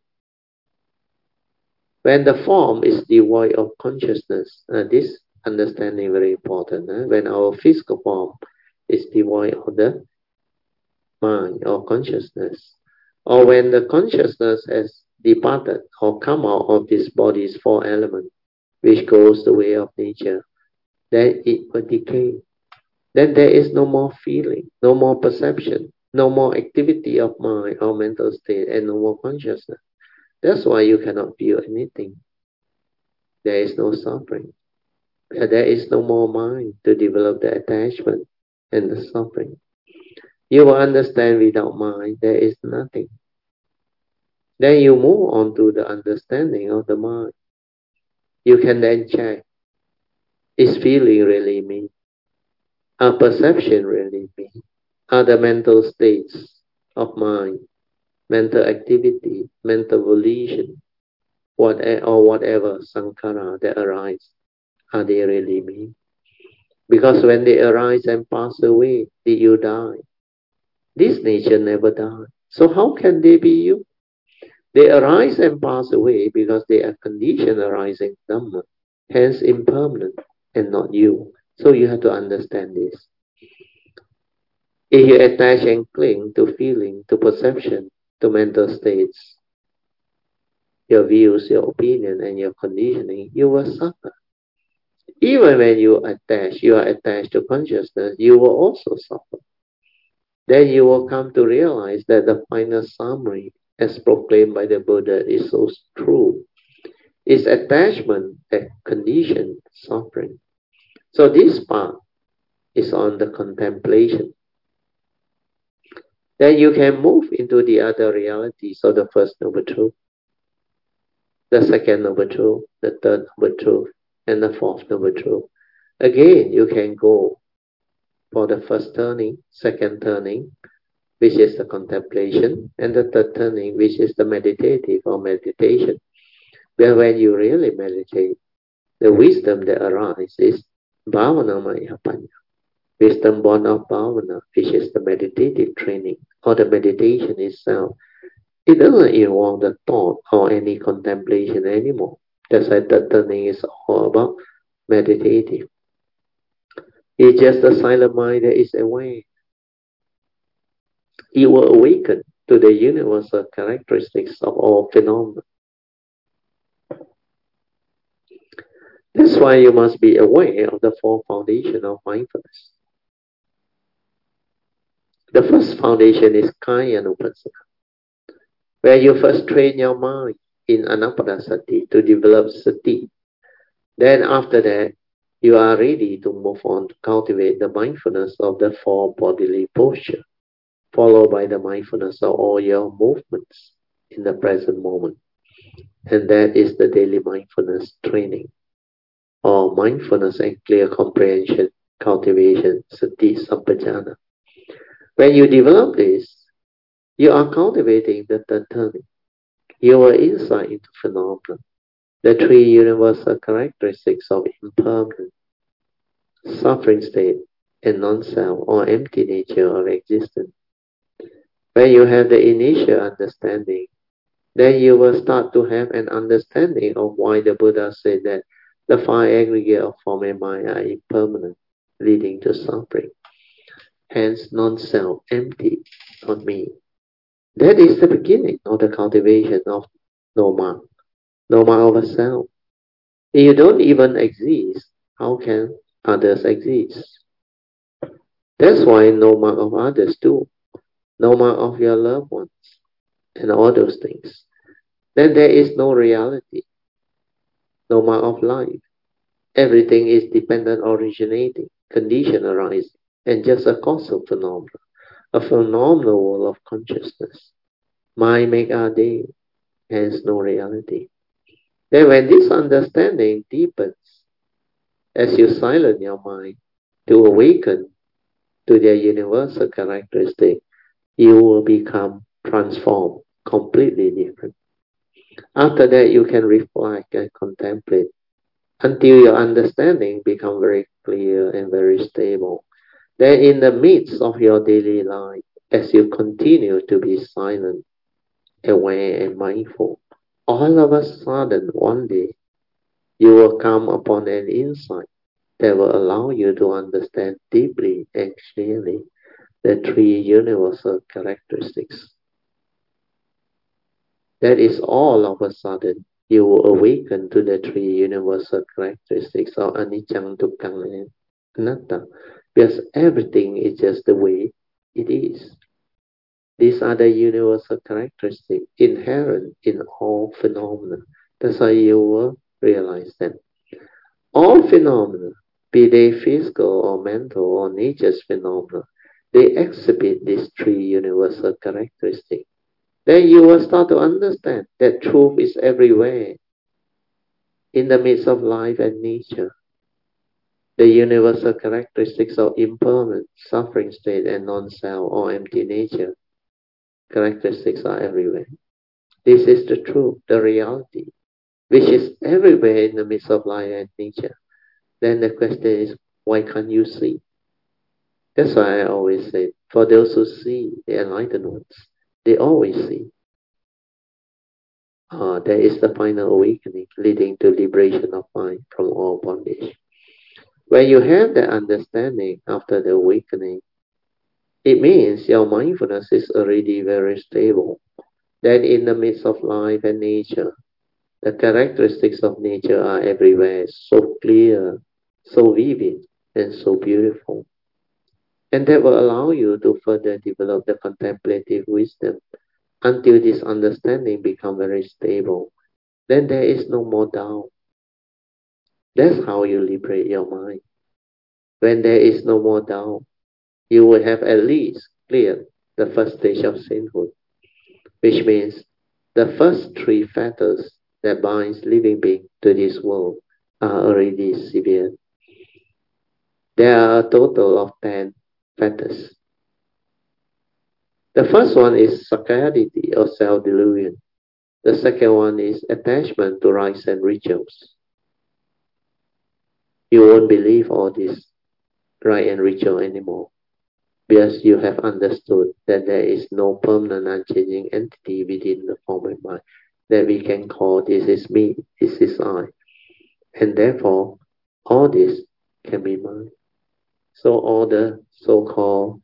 When the form is devoid of consciousness, this understanding very important. When our physical form is devoid of the mind or consciousness, or when the consciousness has departed or come out of this body's 4 elements, which goes the way of nature, then it will decay. Then there is no more feeling, no more perception, no more activity of mind or mental state, and no more consciousness. That's why you cannot feel anything. There is no suffering. There is no more mind to develop the attachment and the suffering. You will understand without mind, there is nothing. Then you move on to the understanding of the mind. You can then check, is feeling really me? Are perception really me? Are the mental states of mind, mental activity, mental volition, or whatever sankhara that arise, are they really me? Because when they arise and pass away, did you die? This nature never dies. So how can they be you? They arise and pass away because they are conditioned arising Dhamma, hence impermanent and not you. So you have to understand this. If you attach and cling to feeling, to perception, to mental states, your views, your opinion, and your conditioning, you will suffer. Even when you are attached to consciousness, you will also suffer. Then you will come to realize that the final summary, as proclaimed by the Buddha, is so true. It's attachment that conditions suffering. So this part is on the contemplation. Then you can move into the other realities of the first noble truth, the second noble truth, the third noble truth, and the fourth noble truth. Again, you can go for the first turning, second turning, which is the contemplation, and the third turning, which is the meditative or meditation. Where when you really meditate, the wisdom that arises is bhavanamaya panya, wisdom born of bhavana, which is the meditative training or the meditation itself. It doesn't involve the thought or any contemplation anymore. That's why third turning is all about meditative. It's just the silent mind that is aware. You will awaken to the universal characteristics of all phenomena. That's why you must be aware of the 4 foundations of mindfulness. The first foundation is Kayanupassana, where you first train your mind in Anapanasati to develop sati. Then after that, you are ready to move on to cultivate the mindfulness of the 4 bodily postures, followed by the mindfulness of all your movements in the present moment. And that is the daily mindfulness training, or mindfulness and clear comprehension, cultivation, sati sampajana. When you develop this, you are cultivating the third turning, your insight into phenomena, the 3 universal characteristics of impermanent, suffering state, and non-self or empty nature of existence. When you have the initial understanding, then you will start to have an understanding of why the Buddha said that the 5 aggregate of form and mind are impermanent, leading to suffering. Hence, non-self, empty, not me. That is the beginning of the cultivation of no mark of a self. If you don't even exist, how can others exist? That's why no mark of others too. No mark of your loved ones, and all those things. Then there is no reality, no mark of life. Everything is dependent, originating, condition arising, and just a causal phenomenon, a phenomenal world of consciousness. Mind make our day, hence no reality. Then when this understanding deepens, as you silence your mind to awaken to their universal characteristic, you will become transformed, completely different. After that, you can reflect and contemplate until your understanding becomes very clear and very stable. Then in the midst of your daily life, as you continue to be silent, aware and mindful, all of a sudden one day you will come upon an insight that will allow you to understand deeply and clearly the three universal characteristics. That is all of a sudden you will awaken to the three universal characteristics of anicca, dukkha, and anatta, because everything is just the way it is. These are the universal characteristics inherent in all phenomena. That's why you will realize that all phenomena, be they physical or mental or nature's phenomena, they exhibit these three universal characteristics. Then you will start to understand that truth is everywhere in the midst of life and nature. The universal characteristics of impermanent, suffering state, and non-self or empty nature characteristics are everywhere. This is the truth, the reality, which is everywhere in the midst of life and nature. Then the question is, why can't you see? That's why I always say, for those who see, the enlightened ones, they always see. There is the final awakening leading to liberation of mind from all bondage. When you have that understanding after the awakening, it means your mindfulness is already very stable. Then in the midst of life and nature, the characteristics of nature are everywhere, so clear, so vivid, and so beautiful. And that will allow you to further develop the contemplative wisdom until this understanding becomes very stable. Then there is no more doubt. That's how you liberate your mind. When there is no more doubt, you will have at least cleared the first stage of sainthood, which means the first three fetters that binds living being to this world are already severed. There are a total of 10 fetters. The first one is satiety or self-delusion. The second one is attachment to rites and rituals. You won't believe all this rite and ritual anymore because you have understood that there is no permanent unchanging entity within the form of mind that we can call this is me, this is I. And therefore, all this can be mine. So all the so-called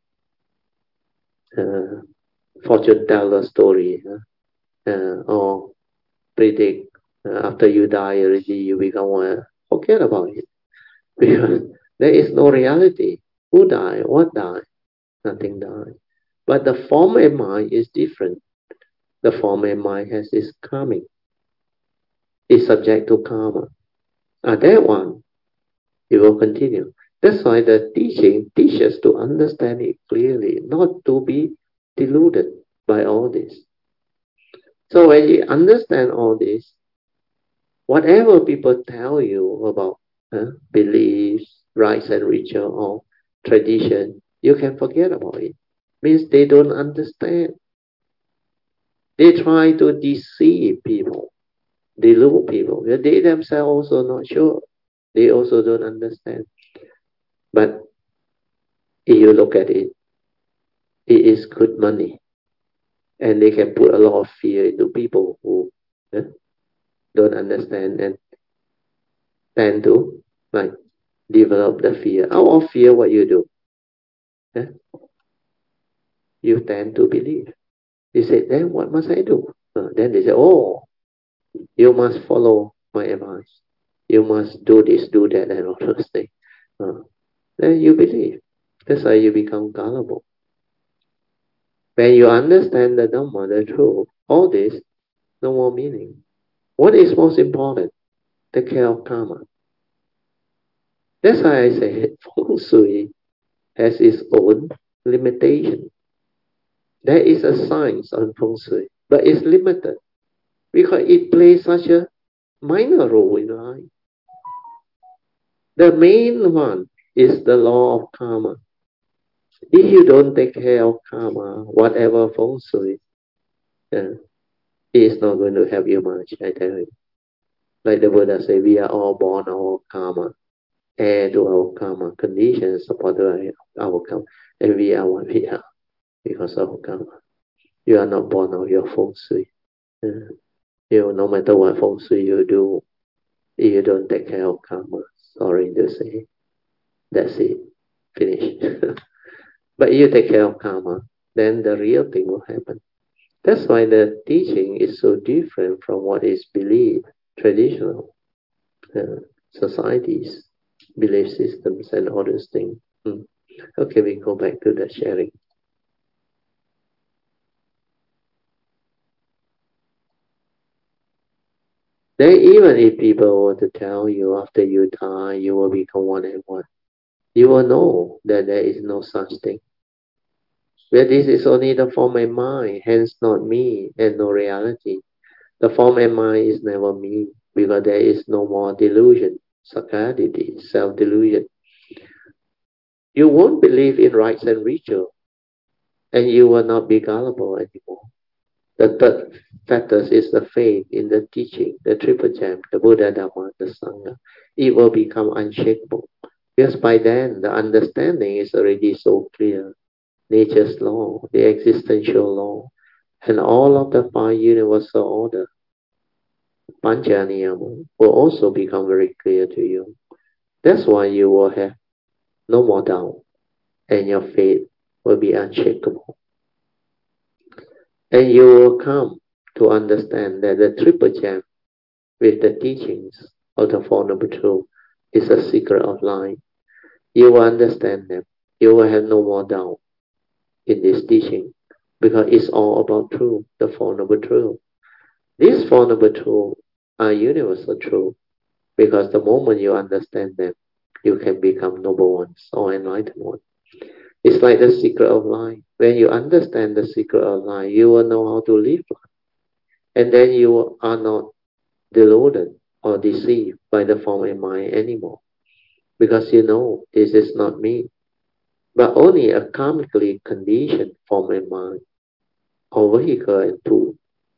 fortune teller story or predict after you die already you become forget about it because there is no reality. Who died? What died? Nothing died. But the form and mind is different. The form and mind has its karmic. It's subject to karma. That one, it will continue. That's why the teaching teaches to understand it clearly, not to be deluded by all this. So when you understand all this, whatever people tell you about beliefs, rites and ritual or tradition, you can forget about it. Means they don't understand. They try to deceive people, delude people. They themselves also not sure. They also don't understand. But if you look at it, it is good money. And they can put a lot of fear into people who don't understand and tend to like develop the fear. Out of fear, what you do? You tend to believe. You say, then what must I do? Then they say, oh, you must follow my advice. You must do this, do that, and all those things. Then you believe. That's why you become gullible. When you understand the Dhamma, the truth, all this, no more meaning. What is most important? Take care of karma. That's why I say Feng Shui has its own limitation. There is a science on Feng Shui, but it's limited because it plays such a minor role in life. The main one is the law of karma. If you don't take care of karma, whatever Feng Shui, it is not going to help you much, I tell you. Like the Buddha say, we are all born our karma. add to our karma, conditions support our karma, and we are what we are because of karma. You are not born of your feng shui. No matter what feng shui you do, if you don't take care of karma, sorry to say, that's it, finish. But if you take care of karma, then the real thing will happen. That's why the teaching is so different from what is believed, traditional societies, belief systems, and all those things. Okay, we go back to the sharing. Then even if people were to tell you after you die, you will become one and one, you will know that there is no such thing. Where this is only the form and mind, hence not me and no reality. The form and mind is never me because there is no more delusion, sakkaditi, self-delusion. You won't believe in rites and ritual, and you will not be gullible anymore. The third factor is the faith in the teaching, the triple gem, the Buddha, Dhamma, the Sangha. It will become unshakable. Because by then, the understanding is already so clear. Nature's law, the existential law, and all of the five universal order, Pancha-niyama, will also become very clear to you. That's why you will have no more doubt, and your faith will be unshakable. And you will come to understand that the triple gem with the teachings of the Four Noble Truths is a secret of life. You will understand them. You will have no more doubt in this teaching because it's all about truth, the Four Noble Truths. These Four Noble Truths are universal truth because the moment you understand them, you can become noble ones or enlightened ones. It's like the secret of life. When you understand the secret of life, you will know how to live life. And then you are not deluded or deceived by the form and mind anymore. Because you know this is not me, but only a karmically conditioned form and mind, or vehicle and tool,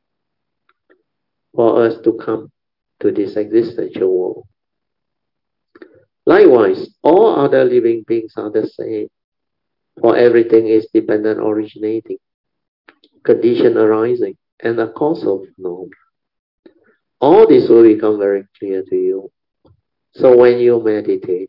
for us to come to this existential world. Likewise, all other living beings are the same, for everything is dependent originating, condition arising, and a causal norm. All this will become very clear to you. So when you meditate,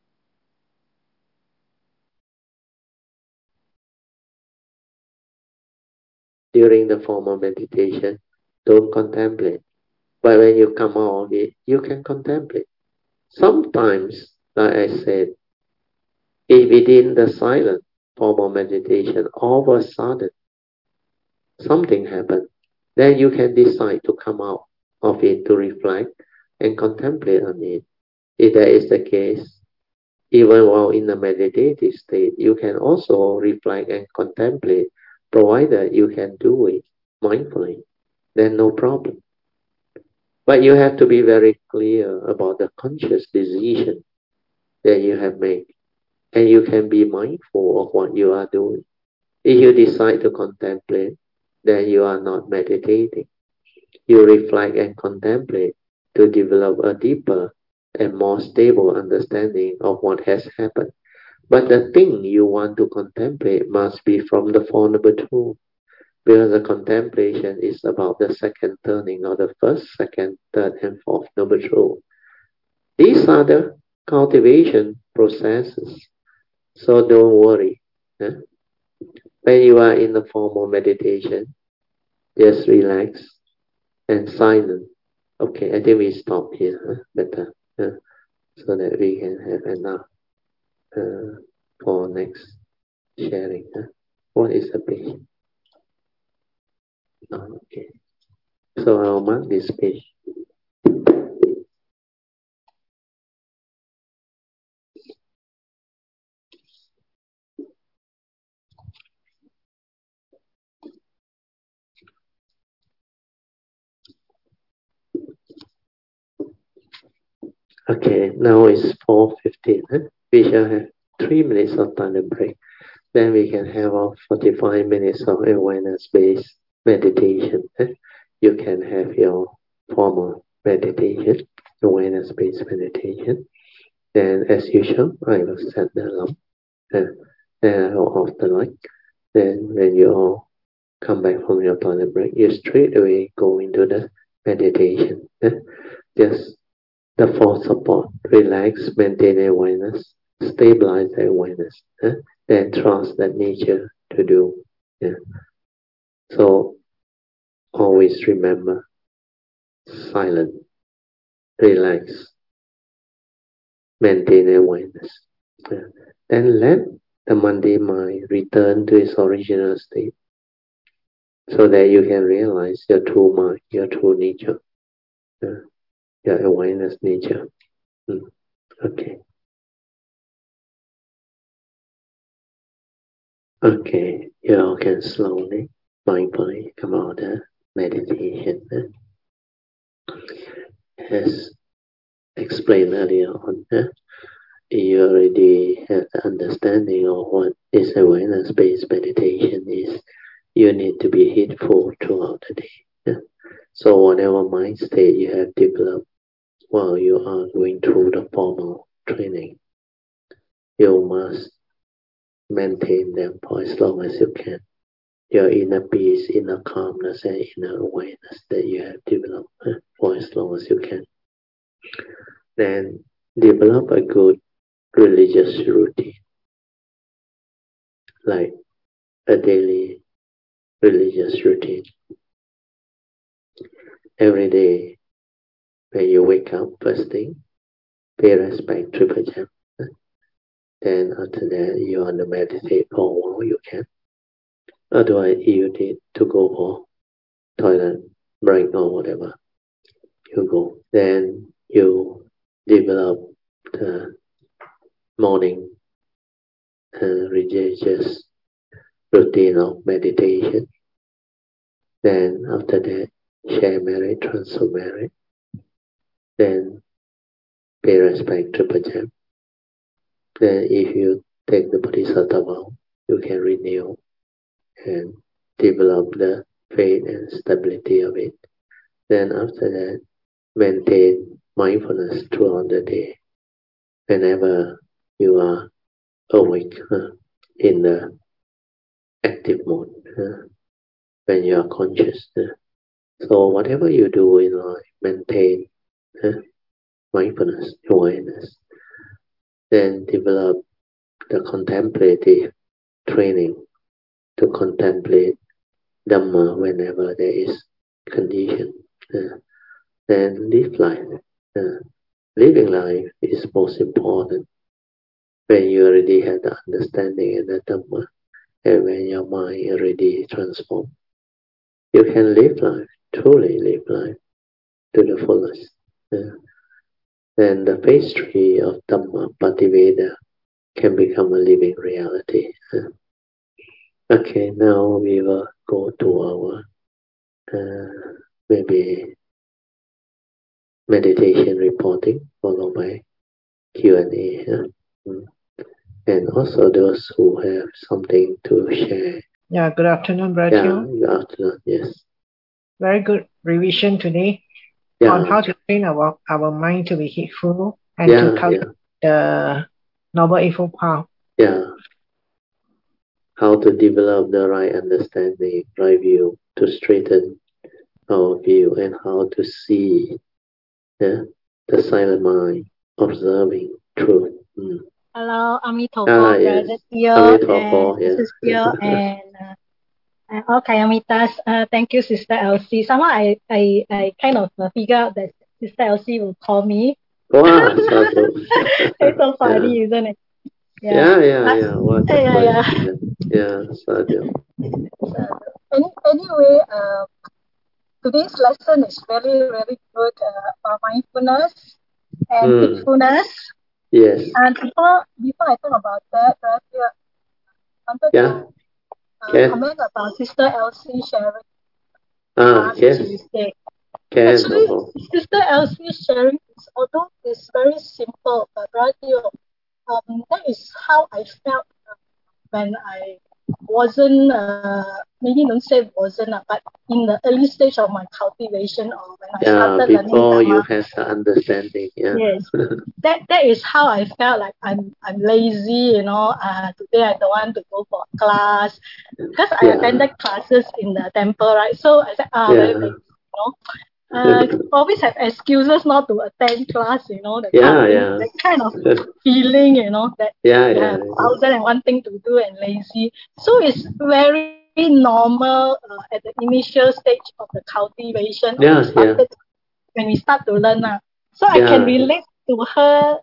during the formal meditation, don't contemplate. But when you come out of it, you can contemplate. Sometimes, like I said, if within the silent formal meditation, all of a sudden, something happened, then you can decide to come out of it to reflect and contemplate on it. If that is the case, even while in the meditative state, you can also reflect and contemplate, provided you can do it mindfully, then no problem. But you have to be very clear about the conscious decision that you have made. And you can be mindful of what you are doing. If you decide to contemplate, then you are not meditating. You reflect and contemplate to develop a deeper and more stable understanding of what has happened. But the thing you want to contemplate must be from the Four Noble Truths, because the contemplation is about the second turning of the first, second, third, and fourth Noble Truth. These are the cultivation processes. So don't worry. When you are in the formal meditation, just relax and silent. Okay, I think we stop here better, so that we can have enough for next sharing. What is the page? Oh, okay. So I'll mark this page. Okay, now it's 4:15. We shall have 3 minutes of time break. Then we can have our 45 minutes of awareness-based meditation. You can have your formal meditation, awareness-based meditation. Then, as usual, I will set the alarm. Then I will off the light. Then, when you all come back from your toilet break, you straight away go into the meditation. Just the full support, relax, maintain awareness, stabilize the awareness, then trust that nature to do. Yeah. So always remember, silent, relax, maintain awareness. Yeah. Then let the mundane mind return to its original state so that you can realize your true mind, your true nature, your awareness nature. Okay. Okay, you all can slowly, mindfully come out of meditation. As explained earlier on, you already have the understanding of what is awareness-based meditation is. You need to be heedful throughout the day. So whatever mind state you have developed while you are going through the formal training, you must maintain them for as long as you can. Your inner peace, inner calmness, and inner awareness that you have developed for as long as you can. Then develop a good religious routine, like a daily religious routine. Every day when you wake up first thing, pay respect to Pajam. Then after that you want to meditate for a while you can. Otherwise you need to go for toilet break or whatever. You go. Then you develop the morning religious routine of meditation. Then after that, share merit, transfer merit. Then pay respect to Pajam. Then if you take the Bodhisattva vow, you can renew and develop the faith and stability of it. Then after that, maintain mindfulness throughout the day. Whenever you are awake in the active mode, when you are conscious. So whatever you do in life, maintain mindfulness, awareness. Then develop the contemplative training to contemplate Dhamma whenever there is condition. Then live life. Living life is most important when you already have the understanding and the Dhamma, and when your mind already transformed. You can live life, truly live life to the fullest. Then the phase 3 of Dhamma Pativeda can become a living reality. Okay, now we will go to our maybe meditation reporting, followed by Q&A. And also those who have something to share. Yeah, good afternoon, Brother Teo. Good afternoon, yes. Very good revision today on how to train our mind to be heedful and to cultivate the Noble Eightfold Path. How to develop the right understanding, right view, to straighten our view, and how to see the silent mind observing truth. Hello, Amitabha, Brother Teo, and Sister Teo, and all Kayamitas. Thank you, Sister Elsie. Somehow I kind of figure out that Sister Elsie will call me. Wow, it's so funny, isn't it? What a coincidence. Anyway, today's lesson is very, very good about mindfulness and heedfulness. Yes. And before I talk about that, I wanted to comment about Sister Elsie sharing last Tuesday. Actually, Sister Elsie's sharing is, although it's very simple, but that is how I felt when I wasn't maybe don't say wasn't, but in the early stage of my cultivation or when I started learning before you Dharma, have the understanding. Yes, that is how I felt like I'm lazy, today I don't want to go for class because I attended classes in the temple, right? So I said, very lazy, always have excuses not to attend class, that kind of feeling, that you have 1,001 thing to do and lazy. So it's very normal at the initial stage of the cultivation when we start to learn. So I can relate to her.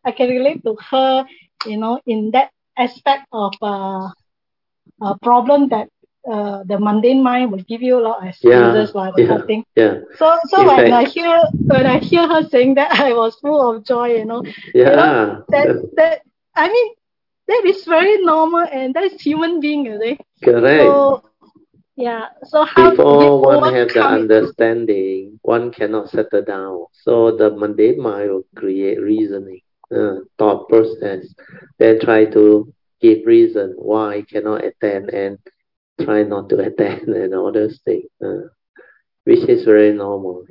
In that aspect of problem that the mundane mind will give you a lot of excuses, that thing. So when I hear her saying that, I was full of joy. That I mean that is very normal and that is human being, Correct. So so how before one have the understanding, one cannot settle down. So the mundane mind will create reasoning, thought process, then try to give reason why I cannot attend and try not to attend and all those things, which is very normal.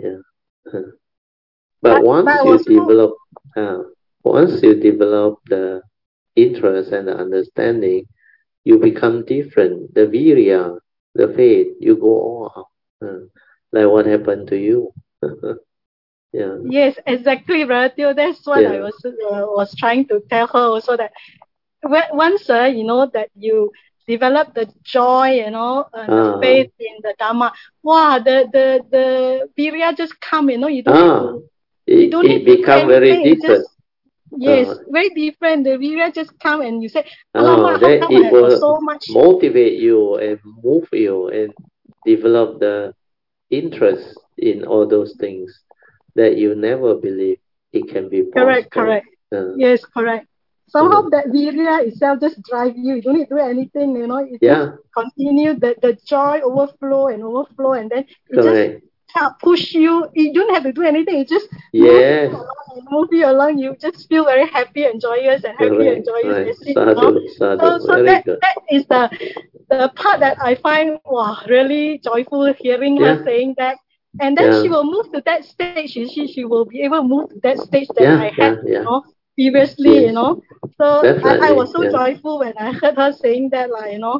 But once you develop the interest and the understanding, you become different. The virya, the faith, you go all out. Like what happened to you. Yes, exactly, Brother Teo. That's what I was trying to tell her also, that once that you develop the joy, and the faith in the Dharma, the virya just come, you don't need to become very different. Very different. The virya just come and you say, it will so much motivate you and move you and develop the interest in all those things that you never believe it can be possible. Correct. Yes, correct. Somehow that virya itself just drive you. You don't need to do anything, it just continue the joy overflow, and then it just push you. You don't have to do anything. It just move you along. You just feel very happy and joyous and happy and joyous. Sadhu. So that is the part that I find really joyful, hearing her saying that. And then she will move to that stage. She will be able to move to that stage that I had, previously, So I was so joyful when I heard her saying that,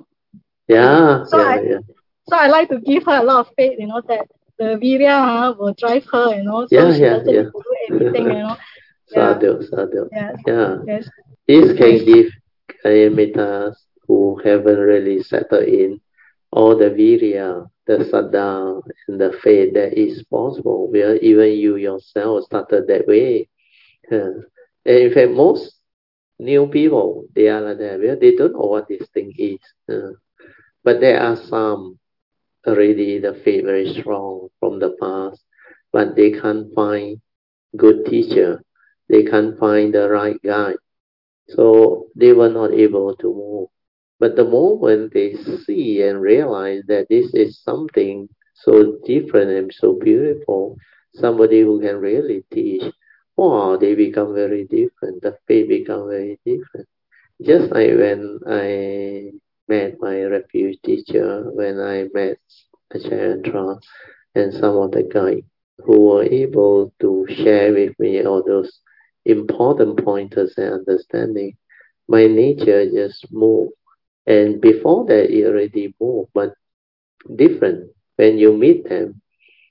So I like to give her a lot of faith, that the virya will drive her, so she doesn't need to do anything, Sadhu. Yes. This can give Kalyanamitas who haven't really settled in all the virya, the saddha, and the faith that is possible, where even you yourself started that way. And in fact, most new people, they are like that, where they don't know what this thing is. But there are some already the faith very strong from the past, but they can't find good teacher. They can't find the right guide. So they were not able to move. But the moment they see and realize that this is something so different and so beautiful, somebody who can really teach, they become very different. The faith become very different. Just like when I met my refuge teacher, when I met Acharya and some of the guys who were able to share with me all those important pointers and understanding, my nature just moved. And before that, it already moved, but different. When you meet them,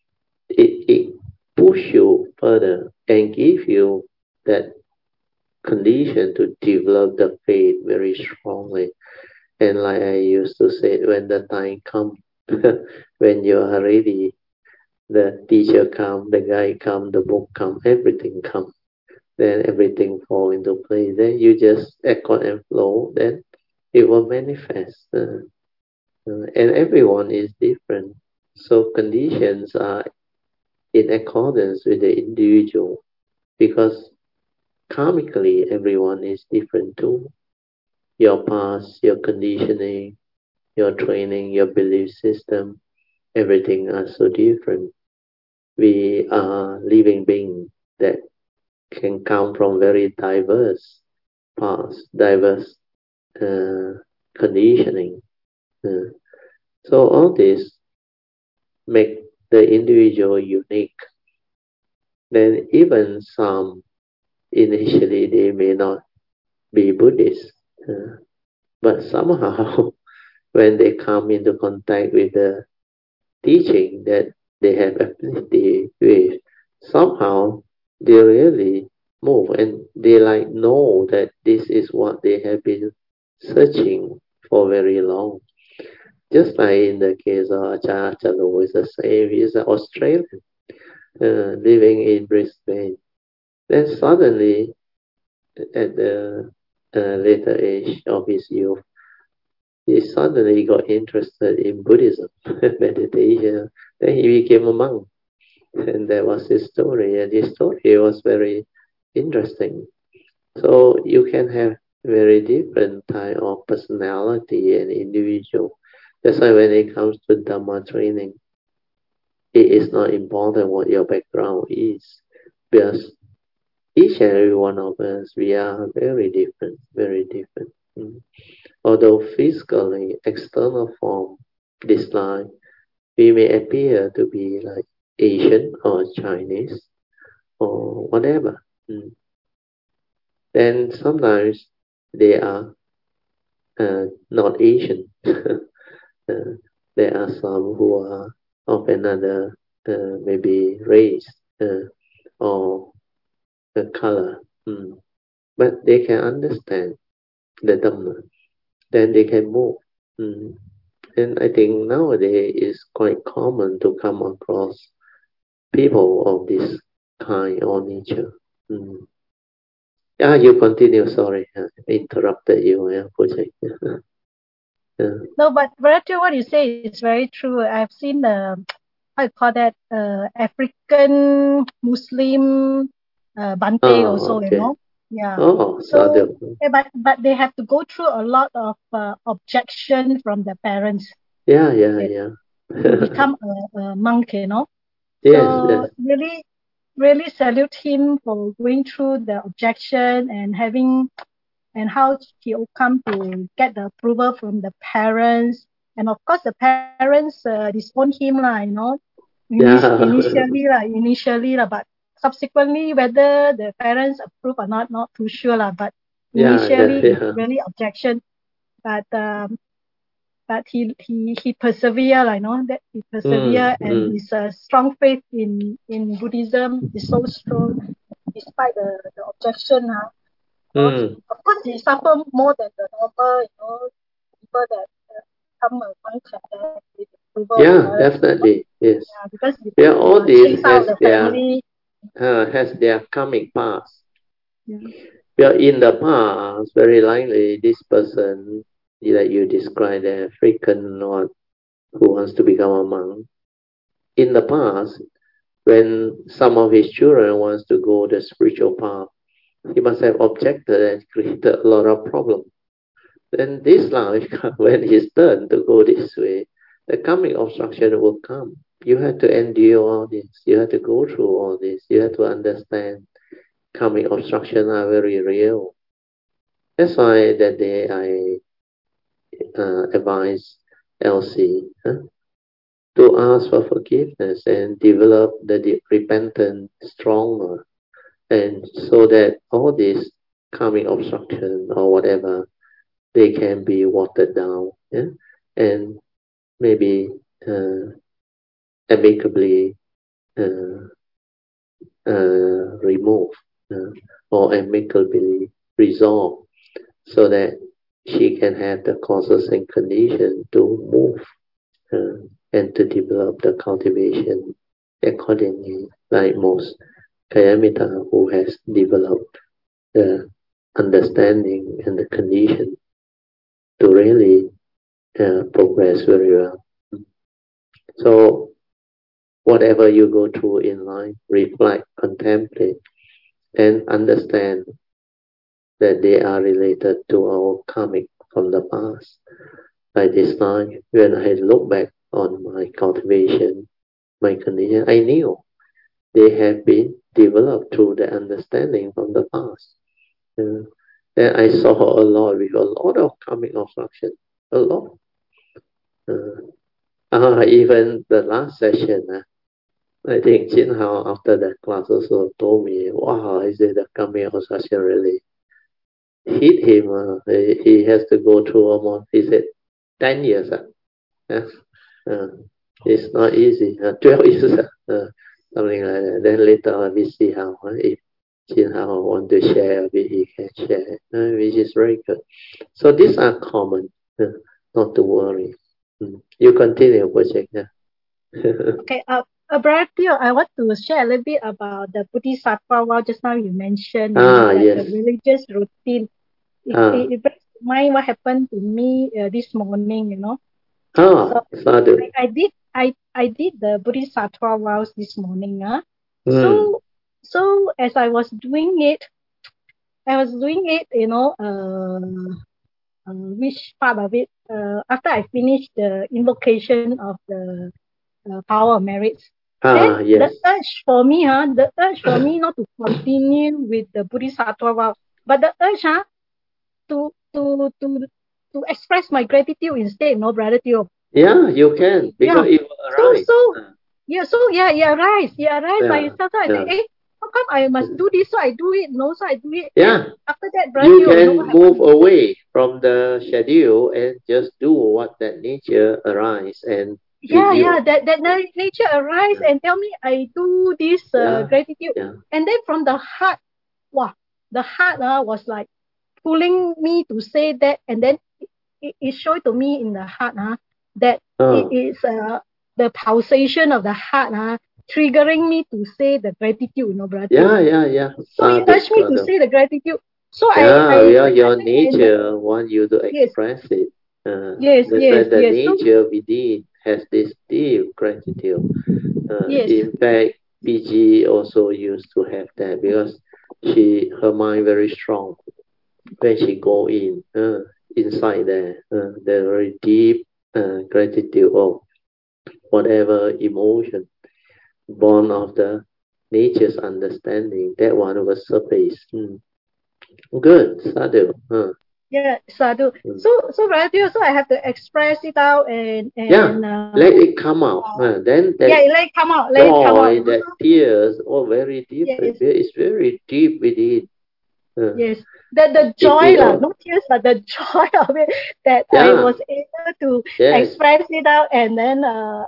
it push you further and give you that condition to develop the faith very strongly. And like I used to say, when the time comes, when you are ready, the teacher come, the guide come, the book come, everything come. Then everything fall into place. Then you just accord and flow. Then it will manifest. And everyone is different. So conditions are in accordance with the individual, because karmically everyone is different too. Your past, your conditioning, your training, your belief system, everything are so different. We are living beings that can come from very diverse past, diverse conditioning. So all this make the individual unique. Then even some initially they may not be Buddhist, but somehow when they come into contact with the teaching that they have affinity with, somehow they really move and they like know that this is what they have been searching for very long. Just like in the case of Ajahn Chalo is the same. He's an Australian living in Brisbane. Then suddenly, at the later age of his youth, he suddenly got interested in Buddhism, meditation. Then he became a monk. And that was his story. And his story was very interesting. So you can have very different type of personality and individual. That's why when it comes to Dhamma training, it is not important what your background is. Because each and every one of us, we are very different, very different. Although physically, external form, this life, we may appear to be like Asian or Chinese or whatever. Then sometimes they are not Asian. There are some who are of another maybe race or color. But they can understand the Dhamma. Then they can move. And I think nowadays it's quite common to come across people of this kind or nature. You continue. Sorry, I interrupted you. No, but Bharatu, what you say is very true. I've seen how you call that African Muslim Bante also, okay. you know. Yeah. So but they have to go through a lot of objection from the parents. Yeah. To become a monk, you know. Yes. Really salute him for going through the objection and how he will come to get the approval from the parents. And of course, the parents disown him, you know, initially, but subsequently, whether the parents approve or not too sure, but initially, really objection. But he persevere, you know, that he persevere and his strong faith in Buddhism is so strong despite the objection. Of course, he suffer more than the normal, you know, people that come a monk with approval. Definitely, yes. Because all this has their karmic past. In the past, very likely this person that you described, the African or who wants to become a monk, in the past, when some of his children wants to go the spiritual path, he must have objected and created a lot of problems. Then this life, when it's turn to go this way, the karmic obstruction will come. You have to endure all this. You have to go through all this. You have to understand karmic obstruction are very real. That's why that day I advise Elsie to ask for forgiveness and develop the repentance stronger, and so that all this karmic obstruction or whatever, they can be watered down, and maybe amicably removed or amicably resolved, so that she can have the causes and conditions to move and to develop the cultivation accordingly, like most Kayamita who has developed the understanding and the condition to really progress very well. So whatever you go through in life, reflect, contemplate, and understand that they are related to our karmic from the past. By this time, when I look back on my cultivation, my condition, I knew they have been developed through the understanding from the past. Then I saw a lot with a lot of karmic obstruction, a lot. Even the last session, I think Jin Hao after that class also told me, wow, he said the coming of session really hit him. He has to go through almost, he said, 10 years. Yes. It's not easy. 12 years, something like that. Then later on, we see how, if Jin Hao want to share a bit, he can share, which is very good. So these are common, not to worry. You continue, project. Yeah. Okay. Brother Theo, I want to share a little bit about the Bodhisattva vow. Just now you mentioned that Yes. the religious routine. It brings to mind what happened to me this morning. So I did the Bodhisattva vows this morning. So as I was doing it, which part of it? After I finished the invocation of the power of merits, then yes. the urge for me not to continue with the Bodhisattva vow, but the urge to express my gratitude instead, Brother Theo. Yeah, you can, because it will arise. It arise. By itself. So I say, how come I must do this? So I do it. So I do it. Yeah. And after that, Brother you Theo, can move away from the schedule and just do what that nature arise and that nature arise and tell me I do this gratitude. And then from the heart, the heart was like pulling me to say that, and then it showed to me in the heart that it is the pulsation of the heart triggering me to say the gratitude, Brother. So it urged me to say the gratitude. So your nature want you to express it. The nature within has this deep gratitude. In fact, PG also used to have that because her mind very strong. When she go inside there, the very deep gratitude of whatever emotion born of the nature's understanding, that one was surface. Good, sadhu. Yeah, sadhu. So right here, so I have to express it out and let it come out. Then that let it come out. Joy, that tears, very deep. It's very deep within. Yes, the joy, not tears, but the joy of it that I was able to express it out and then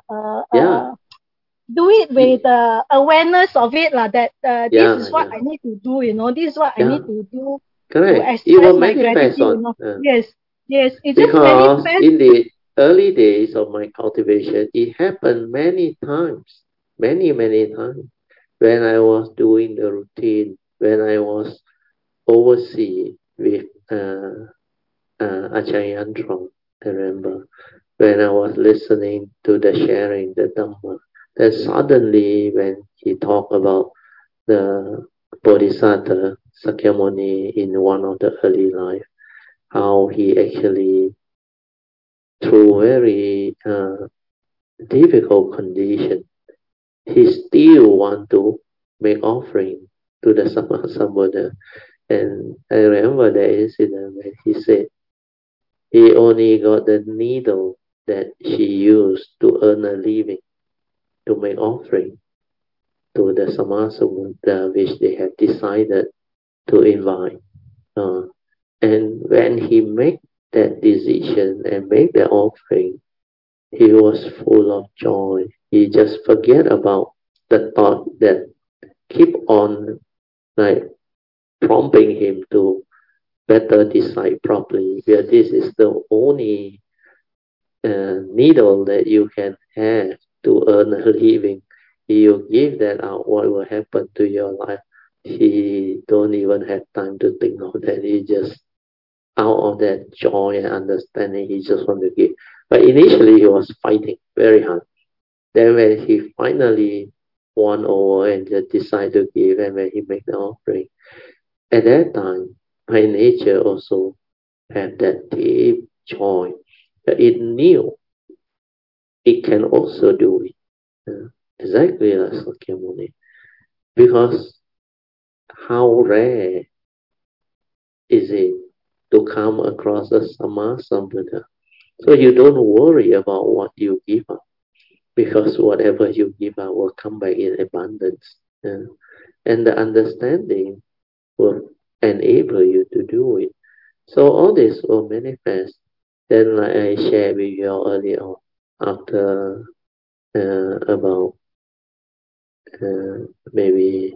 do it with awareness of it that this is what I need to do. This is what I need to do. Correct. It will manifest on. Yes. It because just manifests. In the early days of my cultivation, it happened many times, many times, when I was doing the routine, when I was overseas with Ajahn Yantron, I remember, when I was listening to the sharing, the Dhamma, then suddenly when he talked about the Bodhisattva Sakyamuni in one of the early life, how he actually, through very difficult condition, he still want to make offering to the Sambuddha. And I remember the incident when he said he only got the needle that she used to earn a living to make offering to the Sammasambuddha, which they have decided to invite. And when he made that decision and made the offering, he was full of joy. He just forget about the thought that keep on prompting him to better decide properly. Where this is the only needle that you can have to earn a living. You give that out, what will happen to your life? He don't even have time to think of that. He just out of that joy and understanding, he just want to give. But initially, he was fighting very hard. Then when he finally won over and just decided to give, and when he made the offering, at that time, my nature also had that deep joy. That it knew it can also do it. Exactly like Sakyamuni. Because how rare is it to come across a Sammasambuddha? So you don't worry about what you give up. because whatever you give out will come back in abundance. And the understanding will enable you to do it. So all this will manifest. Then like I shared with you earlier on, after about maybe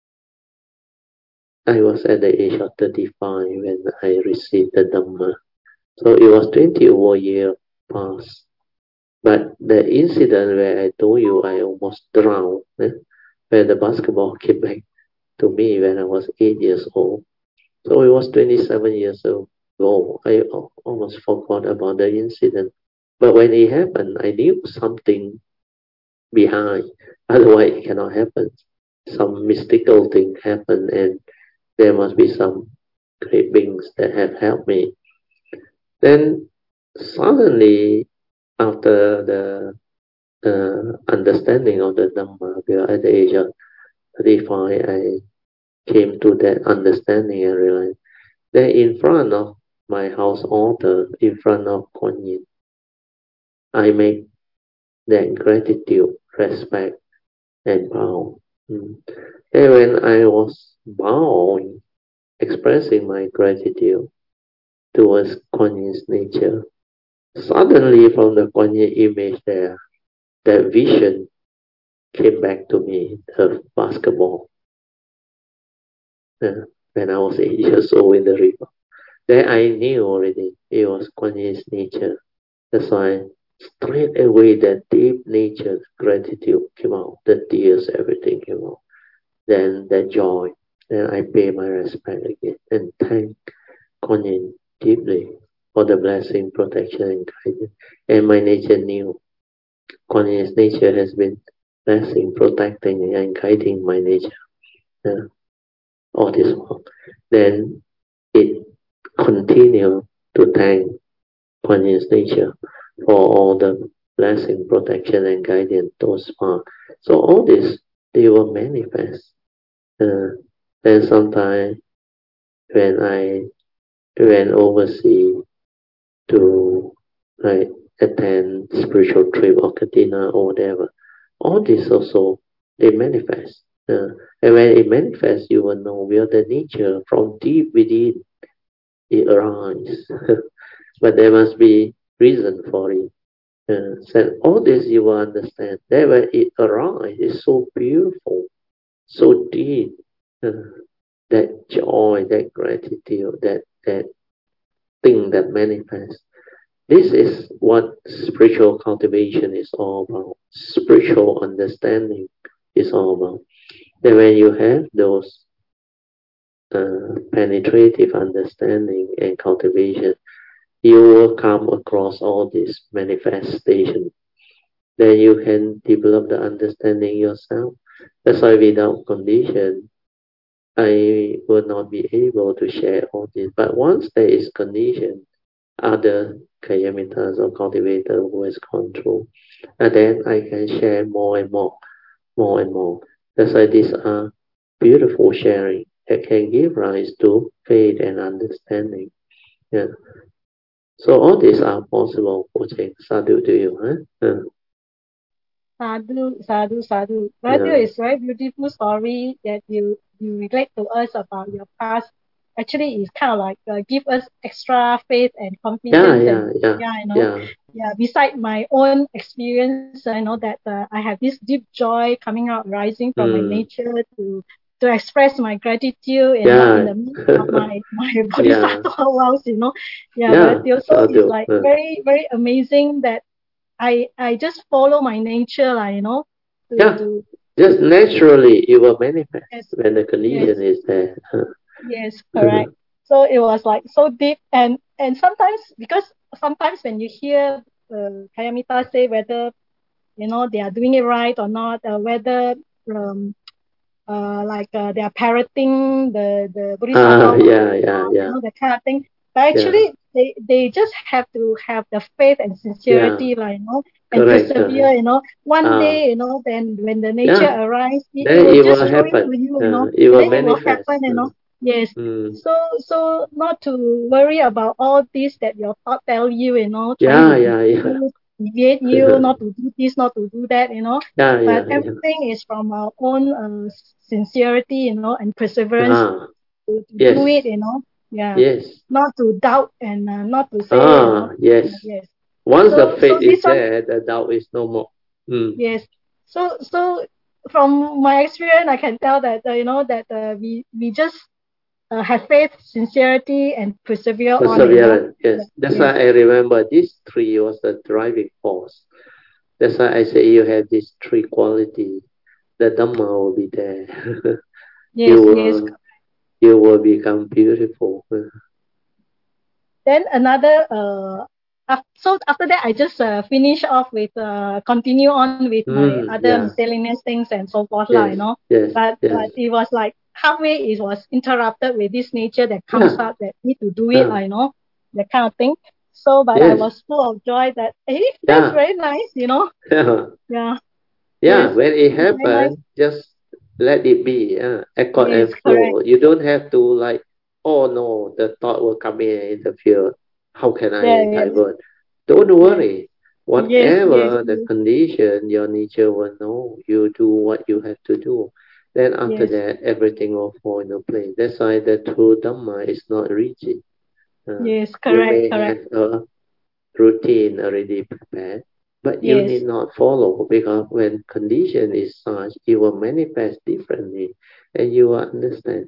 I was at the age of 35 when I received the Dhamma. So it was 20 over years past. But the incident where I told you I almost drowned, where the basketball came back to me when I was 8 years old. So it was 27 years ago. I almost forgot about the incident. But when it happened, I knew something behind. Otherwise, it cannot happen. Some mystical thing happened, and there must be some great beings that have helped me. Then suddenly, after the understanding of the Dhamma, at the age of 35, I came to that understanding and realized that in front of my house altar, in front of Kuan Yin, I make that gratitude, respect, and bow. And when I was bowing, expressing my gratitude towards Kuan Yin's nature, suddenly from the Kuan Yin image there, that vision came back to me, the basketball, when I was 8 years old in the river. Then I knew already it was Kuan Yin's nature. That's why straight away that deep nature gratitude came out, the tears, everything came out. Then that joy. Then I pay my respect again and thank Kuan Yin deeply for the blessing, protection, and guidance. And my nature knew Kuan Yin's nature has been blessing, protecting, and guiding my nature all this while. Then it continued to thank Kuan Yin's nature for all the blessing, protection, and guidance those far. So all this, they will manifest. Then sometimes when I went overseas to attend spiritual trip or Katina or whatever, all this also, they manifest. And when it manifests, you will know where the nature from deep within it arises. But there must be reason for it. So all this you will understand. That when it arises, it's so beautiful, so deep. That joy, that gratitude, that thing that manifests. This is what spiritual cultivation is all about. Spiritual understanding is all about. That when you have those penetrative understanding and cultivation, you will come across all this manifestation. Then you can develop the understanding yourself. That's why without condition, I will not be able to share all this. But once there is condition, other Kayamitas or cultivator who has control, and then I can share more and more. That's why these are beautiful sharing that can give rise to faith and understanding. Yeah. So all these are possible. Sadhu to you. Sadhu. Matthew, is very beautiful story that you relate to us about your past. Actually, it's kind of like give us extra faith and confidence. Beside my own experience, I know that I have this deep joy coming out, rising from my nature to express my gratitude in the midst of my bodhisattva vows, Matthew. So it's like very, very amazing that I just follow my nature, just naturally it will manifest when the condition is there. Yes, correct. So it was like so deep, and sometimes when you hear Kayamita say whether they are doing it right or not, whether they are parroting the Bodhisattva, that kind of thing. But actually, they just have to have the faith and sincerity, and persevere. One day, then when the nature arrives, it will just show it to you. It will then manifest. It will happen. Yes. So not to worry about all this that your thought tell you. deviate you, not to do this, not to do that, But everything is from our own sincerity, and perseverance to do it, Yeah. Yes. Not to doubt and not to say. Yes. Yes. Once the faith is there, the doubt is no more. Yes. So from my experience, I can tell that that we just have faith, sincerity, and persevere on. Perseverance. Yes. That's why I remember this three was the driving force. That's why I say you have these three qualities. The Dhamma will be there. Yes. You will become beautiful. Then another so after that I just finish off with continue on with my other miscellaneous things and so forth, Yes. But it was like halfway it was interrupted with this nature that comes out that need to do it, that kind of thing. So but I was full of joy that that's very nice, Yeah, when it happens, just let it be, accord and flow. Correct. You don't have to like, oh no, the thought will come in and interfere. How can I divert? Don't worry. Whatever the condition, your nature will know. You do what you have to do. Then after that, everything will fall into place. That's why the true Dhamma is not rigid. Correct. You may have a routine already prepared, but you need not follow, because when condition is such, it will manifest differently, and you will understand.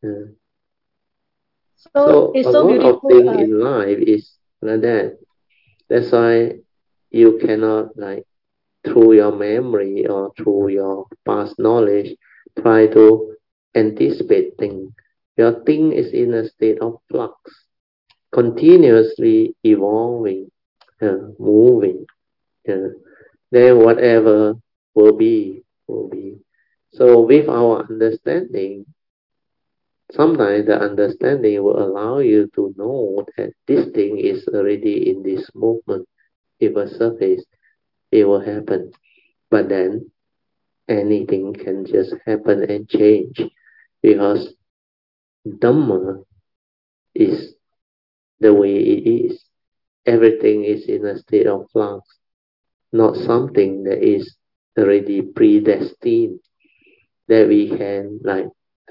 So it's a so lot beautiful. of things in life is like that. That's why you cannot, like, through your memory or through your past knowledge, try to anticipate things. Your thing is in a state of flux, continuously evolving, moving. Then whatever will be, will be. So with our understanding, sometimes the understanding will allow you to know that this thing is already in this movement. It will surface, it will happen. But then anything can just happen and change, because Dhamma is the way it is. Everything is in a state of flux, not something that is already predestined, that we can like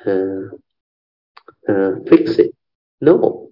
fix it. No.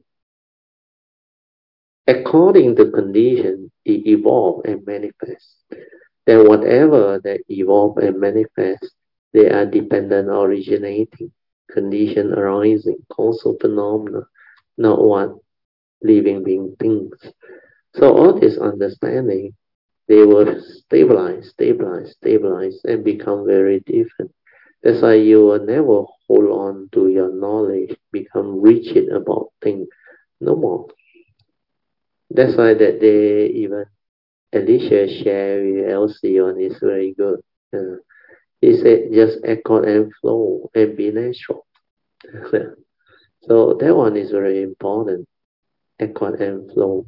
According to condition, it evolve and manifests. Then whatever that evolve and manifest, they are dependent originating, condition arising, causal phenomena, not one living being things. So all this understanding, they will stabilize, and become very different. That's why you will never hold on to your knowledge, become rigid about things. No more. That's why that day even Alicia shared with Elsie on is very good. He said just accord and flow and be natural. So that one is very important. Accord and flow.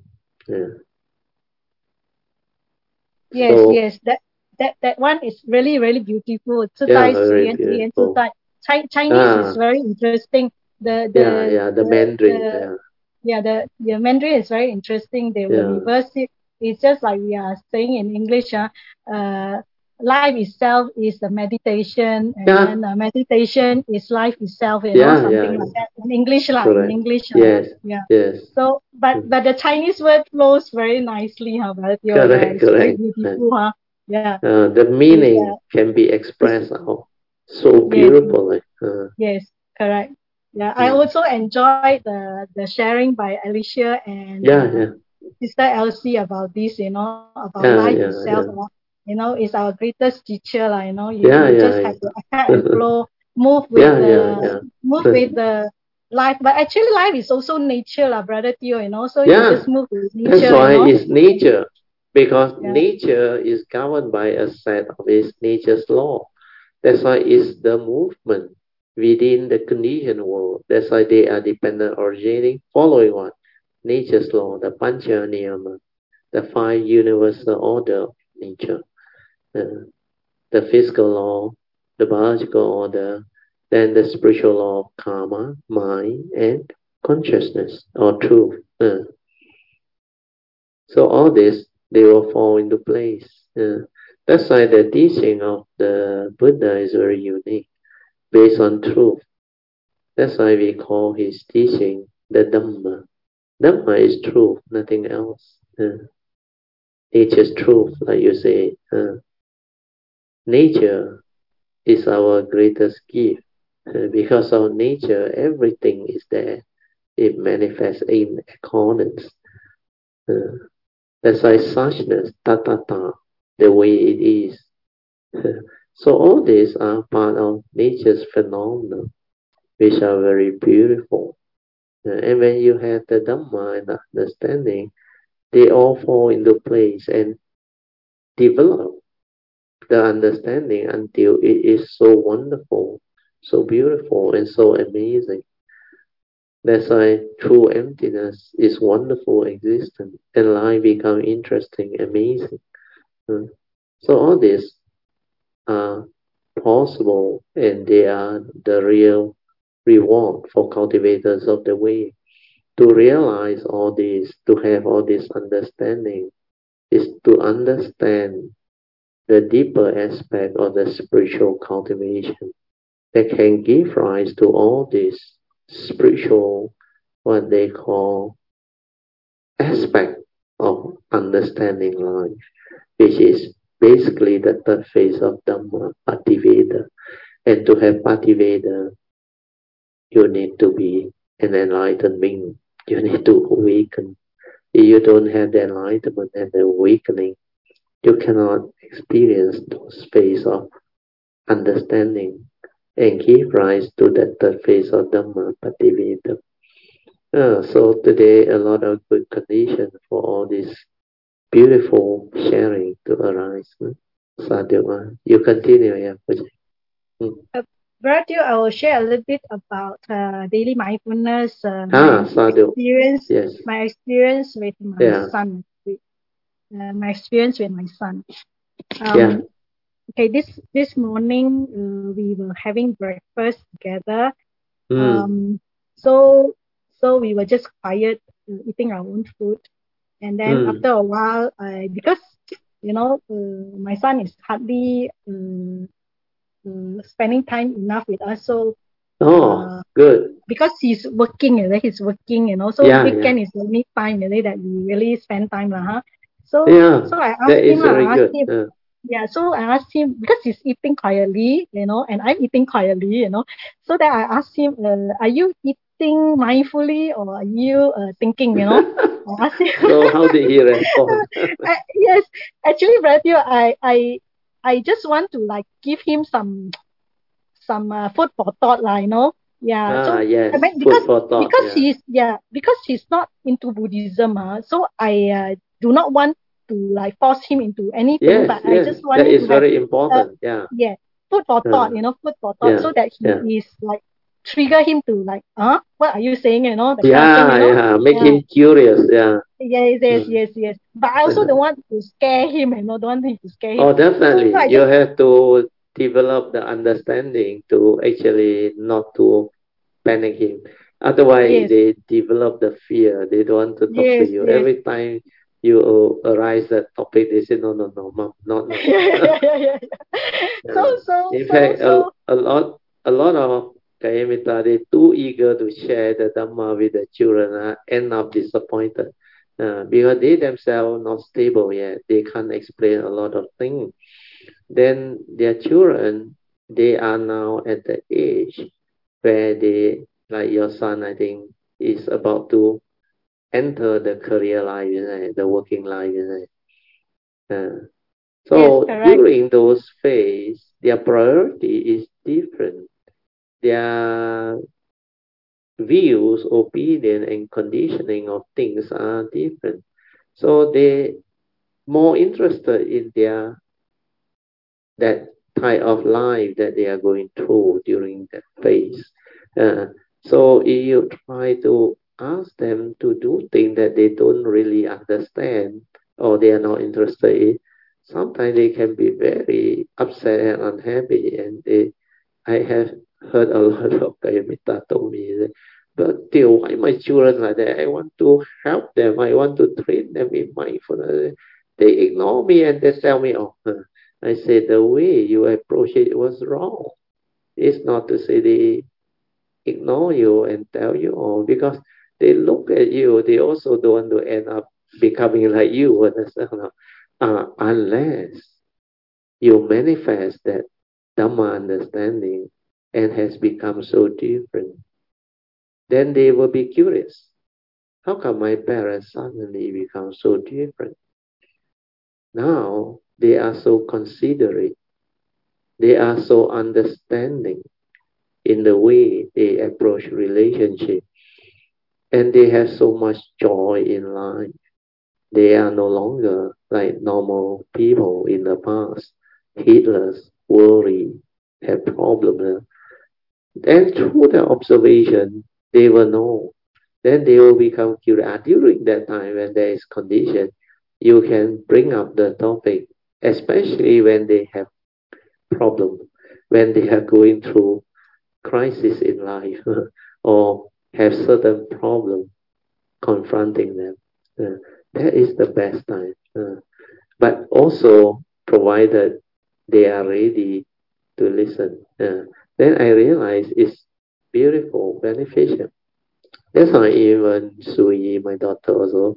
Yes. That one is really, really beautiful. Very beautiful. Chinese is very interesting. The Mandarin. The Mandarin is very interesting. They will reverse it. It's just like we are saying in English. Life itself is the meditation, and then meditation is life itself. Something like that in English, in English. Yes. So, but the Chinese word flows very nicely, Correct. Very beautiful, the meaning can be expressed so beautifully. Yes, correct. Yeah, I also enjoyed the sharing by Alicia and Sister Elsie about this, about life itself. Is our greatest teacher, you just have to act and flow, move with the life. But actually, life is also nature, Brother Theo. So you just move with nature. That's why it's nature, because nature is governed by a set of its nature's law. That's why it's the movement within the conditioned world. That's why they are dependent, originating, following what? Nature's law, the Pancha Niyama, the five universal order of nature. The physical law, the biological order, then the spiritual law of karma, mind, and consciousness or truth. So all this they will fall into place. That's why the teaching of the Buddha is very unique, based on truth. That's why we call his teaching the Dhamma. Dhamma is truth, nothing else. Nature's truth, like you say. Nature is our greatest gift. Because of nature, everything is there. It manifests in accordance. That's why suchness, ta, the way it is. So all these are part of nature's phenomena, which are very beautiful. And when you have the Dhamma and understanding, they all fall into place and develop the understanding until it is so wonderful, so beautiful, and so amazing. That's why true emptiness is wonderful existence, and life become interesting, amazing. So all these are possible, and they are the real reward for cultivators of the way. To realize all this, to have all this understanding, is to understand the deeper aspect of the spiritual cultivation that can give rise to all this spiritual, what they call, aspect of understanding life, which is basically the third phase of Dhamma, Pativeda. And to have Pativeda, you need to be an enlightened being. You need to awaken. If you don't have the enlightenment and the awakening, you cannot experience those phases of understanding and give rise to that third phase of Dhamma, Pativeda. So today a lot of good conditions for all this beautiful sharing to arise. Sadhu, you continue, yeah. Brother, I will share a little bit about daily mindfulness. Experience, yes. My experience with my son. My experience with my son. Okay, this morning we were having breakfast together. So we were just quiet, eating our own food, and then after a while, because my son is hardly spending time enough with us, so good, because he's working, so weekend is the only time that we really spend time, So I asked him. So I asked him, because he's eating quietly, and I'm eating quietly, so that I asked him, are you eating mindfully or are you thinking, I asked him. So how did he respond? Yes, actually, Brother, I just want to give him some food for thought, Yes, I mean, because he's not into Buddhism, so I do not want to force him into anything, but I just want that is very important. Food for thought, food for thought, so that he is trigger him to what are you saying, make him curious. Yes. But I also don't want to scare him, don't want him to scare him. Oh, definitely. So you have to develop the understanding to actually not to panic him. Otherwise, they develop the fear. They don't want to talk to you. Every time you arise that topic, they say, no, mom, not now. In fact, a lot of Kayamita, they're too eager to share the Dhamma with the children, end up disappointed. Because they themselves not stable yet. They can't explain a lot of things. Then their children, they are now at the age where they, like your son, I think, is about to enter the career life, the working life. So during those phases, their priority is different. Their views, opinion, and conditioning of things are different. So they more interested in that type of life that they are going through during that phase. So if you try to ask them to do things that they don't really understand or they are not interested in, sometimes they can be very upset and unhappy. And I have heard a lot of Kayamita told me that, but why my children like that? I want to help them. I want to train them in mindfulness. They ignore me and they tell me, oh, I say the way you approach it was wrong. It's not to say they ignore you and tell you, oh, because they look at you, they also don't want to end up becoming like you, unless you manifest that Dhamma understanding and has become so different. Then they will be curious. How come my parents suddenly become so different? Now they are so considerate. They are so understanding in the way they approach relationship. And they have so much joy in life. They are no longer like normal people in the past. Heedless, worry, have problems. And through the observation, they will know. Then they will become curious. During that time when there is condition, you can bring up the topic, especially when they have problem, when they are going through crisis in life or have certain problem confronting them. That is the best time. But also provided they are ready to listen. Then I realize it's beautiful, beneficial. That's why even Sui, my daughter also,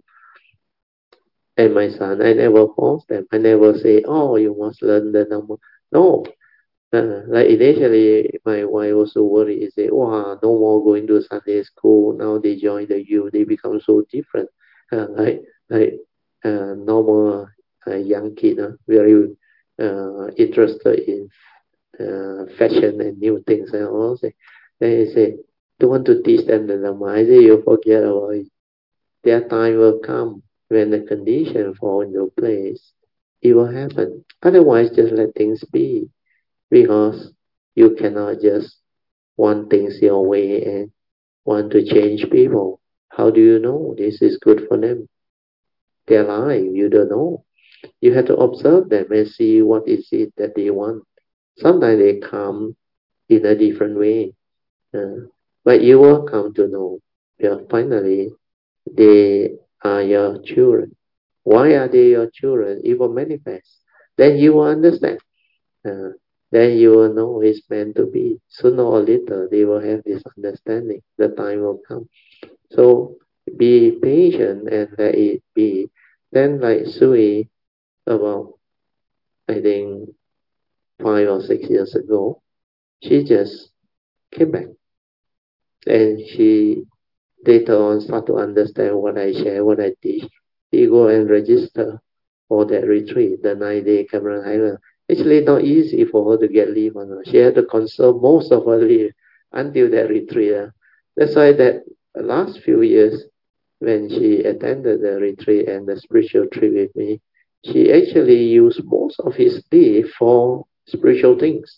and my son, I never force them. I never say, oh, you must learn the number. No. Like initially, my wife also worried. Say, wow, no more going to Sunday school. Now they join the youth. They become so different. Like normal young kid, very interested in fashion and new things. And all say, they say, don't want to teach them the Dhamma. I say, you forget about it. Their time will come when the condition fall into place. It will happen. Otherwise, just let things be. Because you cannot just want things your way and want to change people. How do you know this is good for them? Their life, you don't know. You have to observe them and see what is it that they want. Sometimes they come in a different way. But you will come to know. Finally, they are your children. Why are they your children? It will manifest. Then you will understand. Then you will know it's meant to be. Sooner or later, they will have this understanding. The time will come. So be patient and let it be. Then like Sui, about, I think, 5 or 6 years ago, she just came back. And she later on start to understand what I share, what I teach. She go and register for that retreat, the 9-day Cameron Highland. Actually, not easy for her to get leave. She had to conserve most of her leave until that retreat. That's why that last few years, when she attended the retreat and the spiritual trip with me, she actually used most of his leave for spiritual things.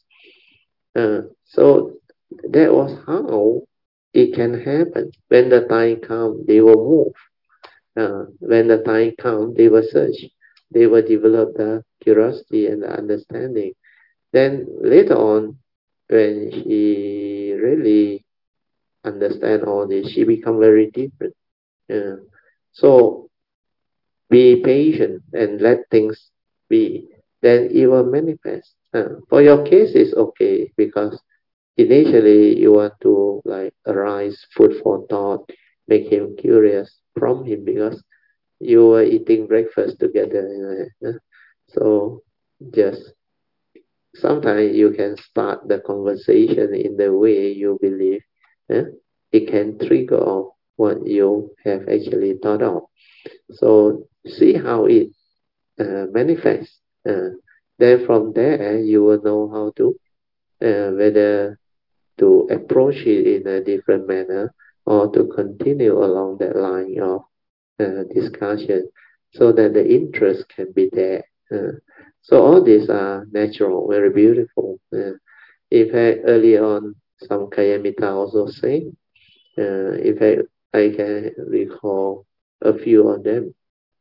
So that was how it can happen. When the time comes, they will move. When the time comes, they will search. They will develop the curiosity and the understanding. Then later on, when she really understand all this, she become very different. So be patient and let things be. Then it will manifest. For your case, it's okay because initially you want to like arise food for thought, make him curious, prompt him because you were eating breakfast together. So just sometimes you can start the conversation in the way you believe. It can trigger off what you have actually thought of. So see how it manifests. Then from there you will know how to whether to approach it in a different manner or to continue along that line of discussion so that the interest can be there. So all these are natural, very beautiful. In fact, early on, some Kayamita also say, in fact, I can recall a few of them.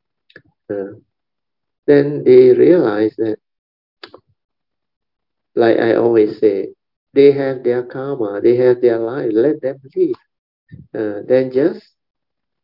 Then they realize that, like I always say, they have their karma, they have their life, let them live. Then just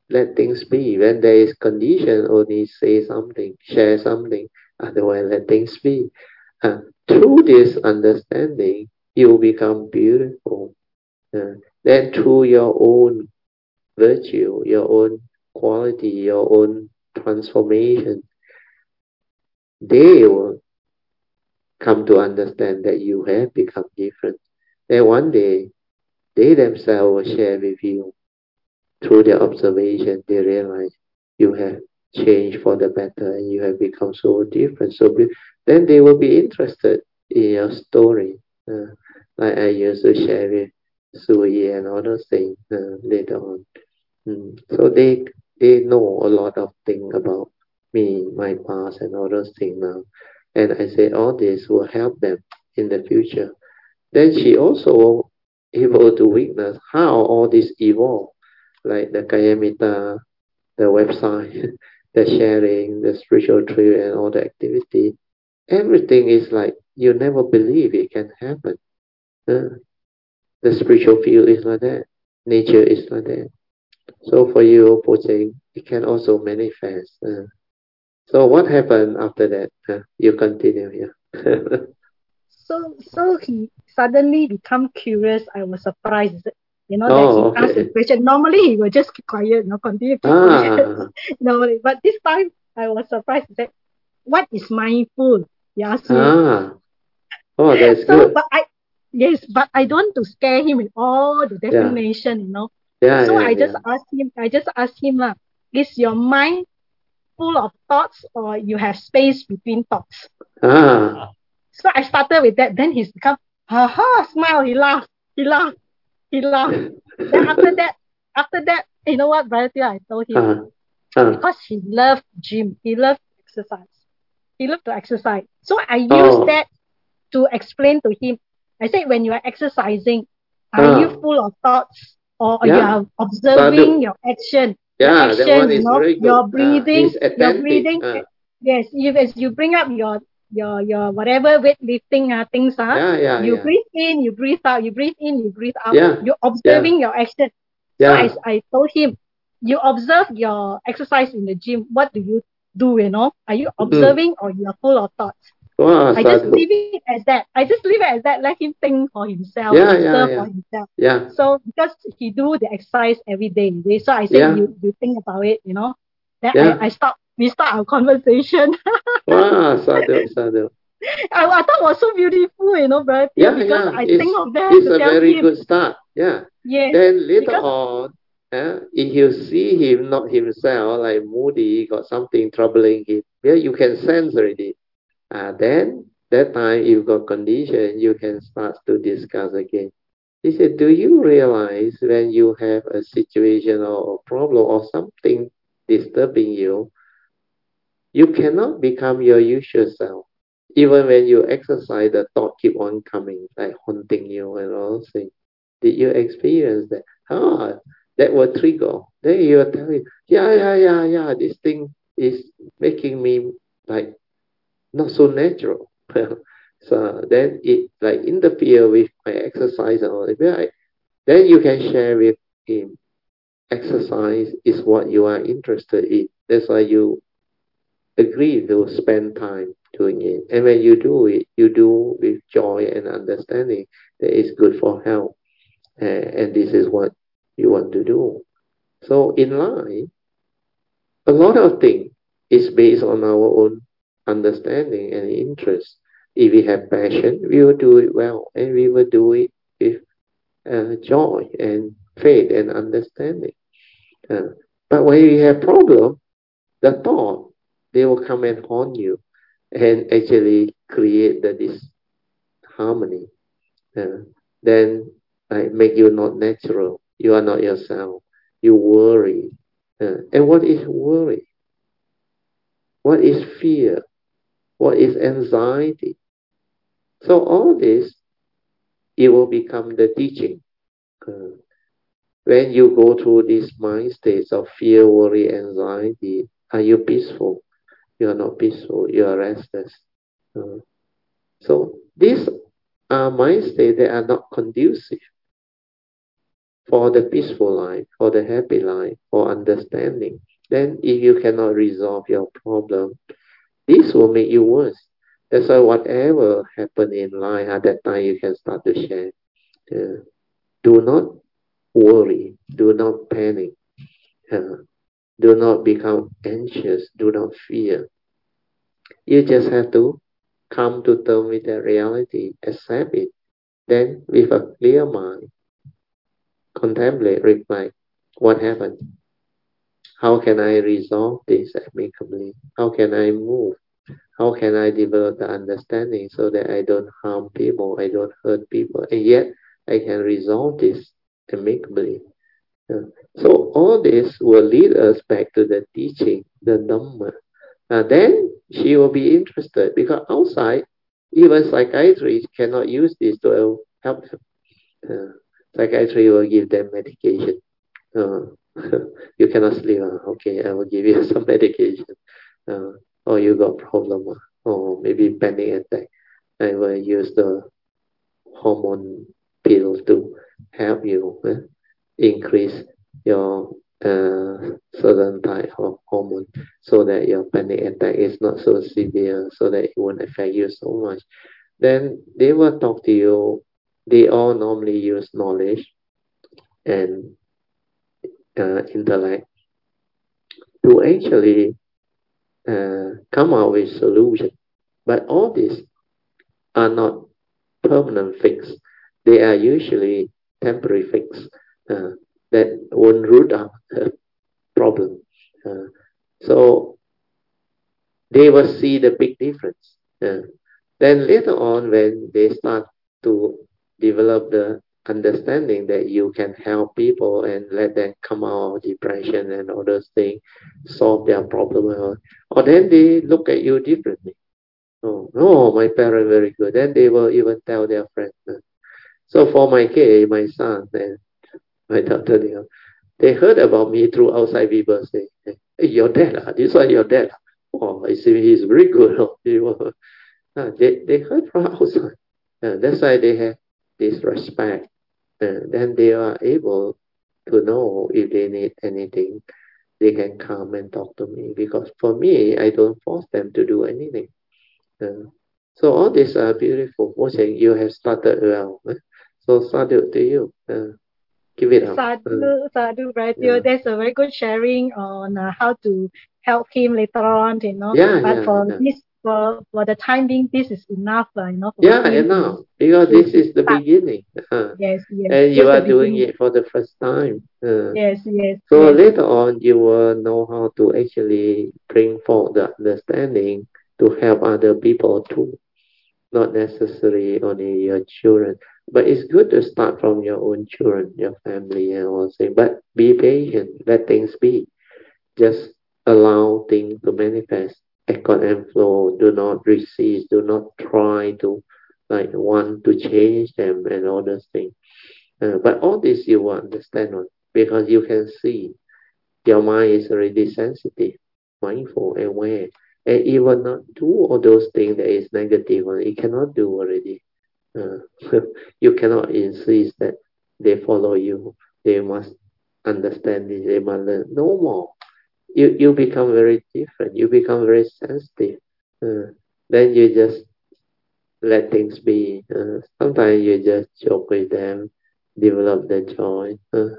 let things be. When there is condition, only say something, share something. Otherwise, let things be. Through this understanding, you become beautiful. Then through your own virtue, your own quality, your own transformation, they will come to understand that you have become different. Then one day, they themselves will share with you. Through their observation, they realize you have changed for the better and you have become so different. Then they will be interested in your story. Like I used to share with Sui and all those things later on. So they know a lot of things about me, my past, and all those things now. And I say all this will help them in the future. Then she also able to witness how all this evolved, like the Kayamita, the website, the sharing, the spiritual trip, and all the activity. Everything is like you never believe it can happen. The spiritual field is like that. Nature is like that. So for you, Pocheng, it can also manifest. So what happened after that? You continue here. So he suddenly become curious. I was surprised, that he asked the question. Normally he will just keep quiet, continue to keep quiet. Normally, but this time I was surprised that what is mindful? He asked me. Oh, that's good. But I don't want to scare him with all the definition, I just asked him, is your mind full of thoughts or you have space between thoughts? So I started with that. Then he's become, smile. He laughed. Then after that, you know what, Brother Tia, I told him, because he loved gym. He loved exercise. He loved to exercise. So I used that to explain to him. I said, when you are exercising, are you full of thoughts or you are observing your action? Yeah, that one is very good. Your breathing. Yes, as you bring up your whatever weightlifting things you breathe in, you breathe out, you breathe in, you breathe out. You're observing your action. So I told him, you observe your exercise in the gym. What do you do? Are you observing or you are full of thoughts? I just leave it as that. Let him think for himself, observe for himself. So because he do the exercise every day, so I said you think about it, Then we start our conversation. Wow, sadhu. I thought it was so beautiful, Brother Tia, because I think of that. It's a very good start. Yeah. Yes. Then later on, if you see him not himself, like moody, got something troubling him, you can sense already. Then that time you got condition, you can start to discuss again. He said, do you realize when you have a situation or a problem or something disturbing you, you cannot become your usual self. Even when you exercise, the thought keep on coming, like haunting you and all things. Did you experience that? That will trigger. Then you will tell you, yeah, this thing is making me like not so natural. So then it like interfere with my exercise and all that. Then you can share with him. Exercise is what you are interested in. That's why you agree to spend time doing it. And when you do it, you do with joy and understanding that it's good for health. And this is what you want to do. So in life, a lot of things is based on our own understanding and interest. If we have passion, we will do it well, and we will do it with joy and faith and understanding. But when you have problem, the thought, they will come and haunt you and actually create the disharmony. Then make you not natural. You are not yourself. You worry. And what is worry? What is fear? What is anxiety? So all this, it will become the teaching. When you go through these mind states of fear, worry, anxiety, are you peaceful? You are not peaceful. You are restless. So these are mind states that are not conducive for the peaceful life, for the happy life, for understanding. Then if you cannot resolve your problem, this will make you worse. That's why whatever happened in life at that time, you can start to share. Do not worry. Do not panic. Do not become anxious. Do not fear. You just have to come to terms with the reality, accept it. Then, with a clear mind, contemplate, reflect, what happened? How can I resolve this amicably? How can I move? How can I develop the understanding so that I don't harm people, I don't hurt people, and yet I can resolve this amicably? So all this will lead us back to the teaching, the Dhamma. Then she will be interested because outside, even psychiatrists cannot use this to help them. Psychiatry will give them medication. You cannot sleep. Okay, I will give you some medication. Or you got problem. Or maybe panic attack. I will use the hormone pills to help you increase your certain type of hormone so that your panic attack is not so severe, so that it won't affect you so much. Then they will talk to you. They all normally use knowledge and intellect to actually come out with solution. But all these are not permanent fix. They are usually temporary fix that won't root out the problem. So they will see the big difference. Then later on, when they start to develop the understanding that you can help people and let them come out of depression and all those things, solve their problem, or then they look at you differently. Oh, no, my parents very good. Then they will even tell their friends. So for my case, my son and my daughter, they heard about me through outside people saying, hey, your dad, this one your dad. Oh, I see he's very good. They heard from outside. That's why they have this respect. Then they are able to know if they need anything, they can come and talk to me. Because for me, I don't force them to do anything. So all these are beautiful. Watching you have started well. So sadhu to you. Give it up. Sadhu, right? Yeah. There's a very good sharing on how to help him later on, Yeah, but this, for the time being, this is enough, enough. Because this is the beginning. Yes. And you are doing it for the first time. Yes. So later on, you will know how to actually bring forth the understanding to help other people too. Not necessarily only your children. But it's good to start from your own children, your family, and all that. But be patient, let things be. Just allow things to manifest, accord and flow. Do not resist. Do not try to want to change them and all those things. But all this you will understand because you can see your mind is already sensitive, mindful, and aware. And it will not do all those things that is negative. It cannot do already. You cannot insist that they follow you. They must understand this. They must learn. No more. You become very different. You become very sensitive. Then you just let things be. Sometimes you just joke with them, develop the joy.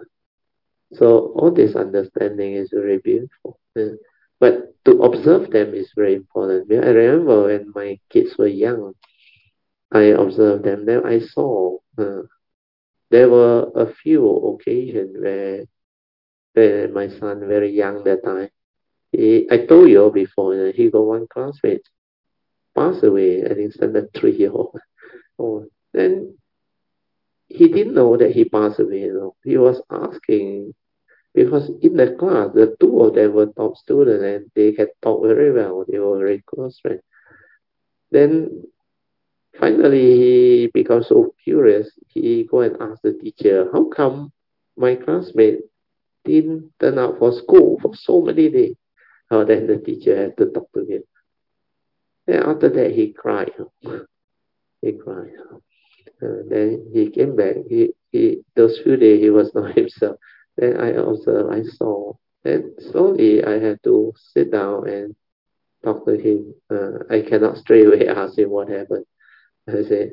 So all this understanding is very beautiful. But to observe them is very important. I remember when my kids were young, I observed them. Then I saw there were a few occasions where my son, very young that time, I told you before, he got one classmate passed away, I think standard 3-year-old. Then he didn't know that he passed away. He was asking, because in the class, the two of them were top students and they had talked very well. They were very close friends. Then finally, he becomes so curious. He go and ask the teacher, how come my classmate didn't turn out for school for so many days? Then the teacher had to talk to him. Then after that, he cried. He cried. Then he came back. those few days he was not himself. Then I observed, I saw, and slowly I had to sit down and talk to him. I cannot straight away ask him what happened. I said,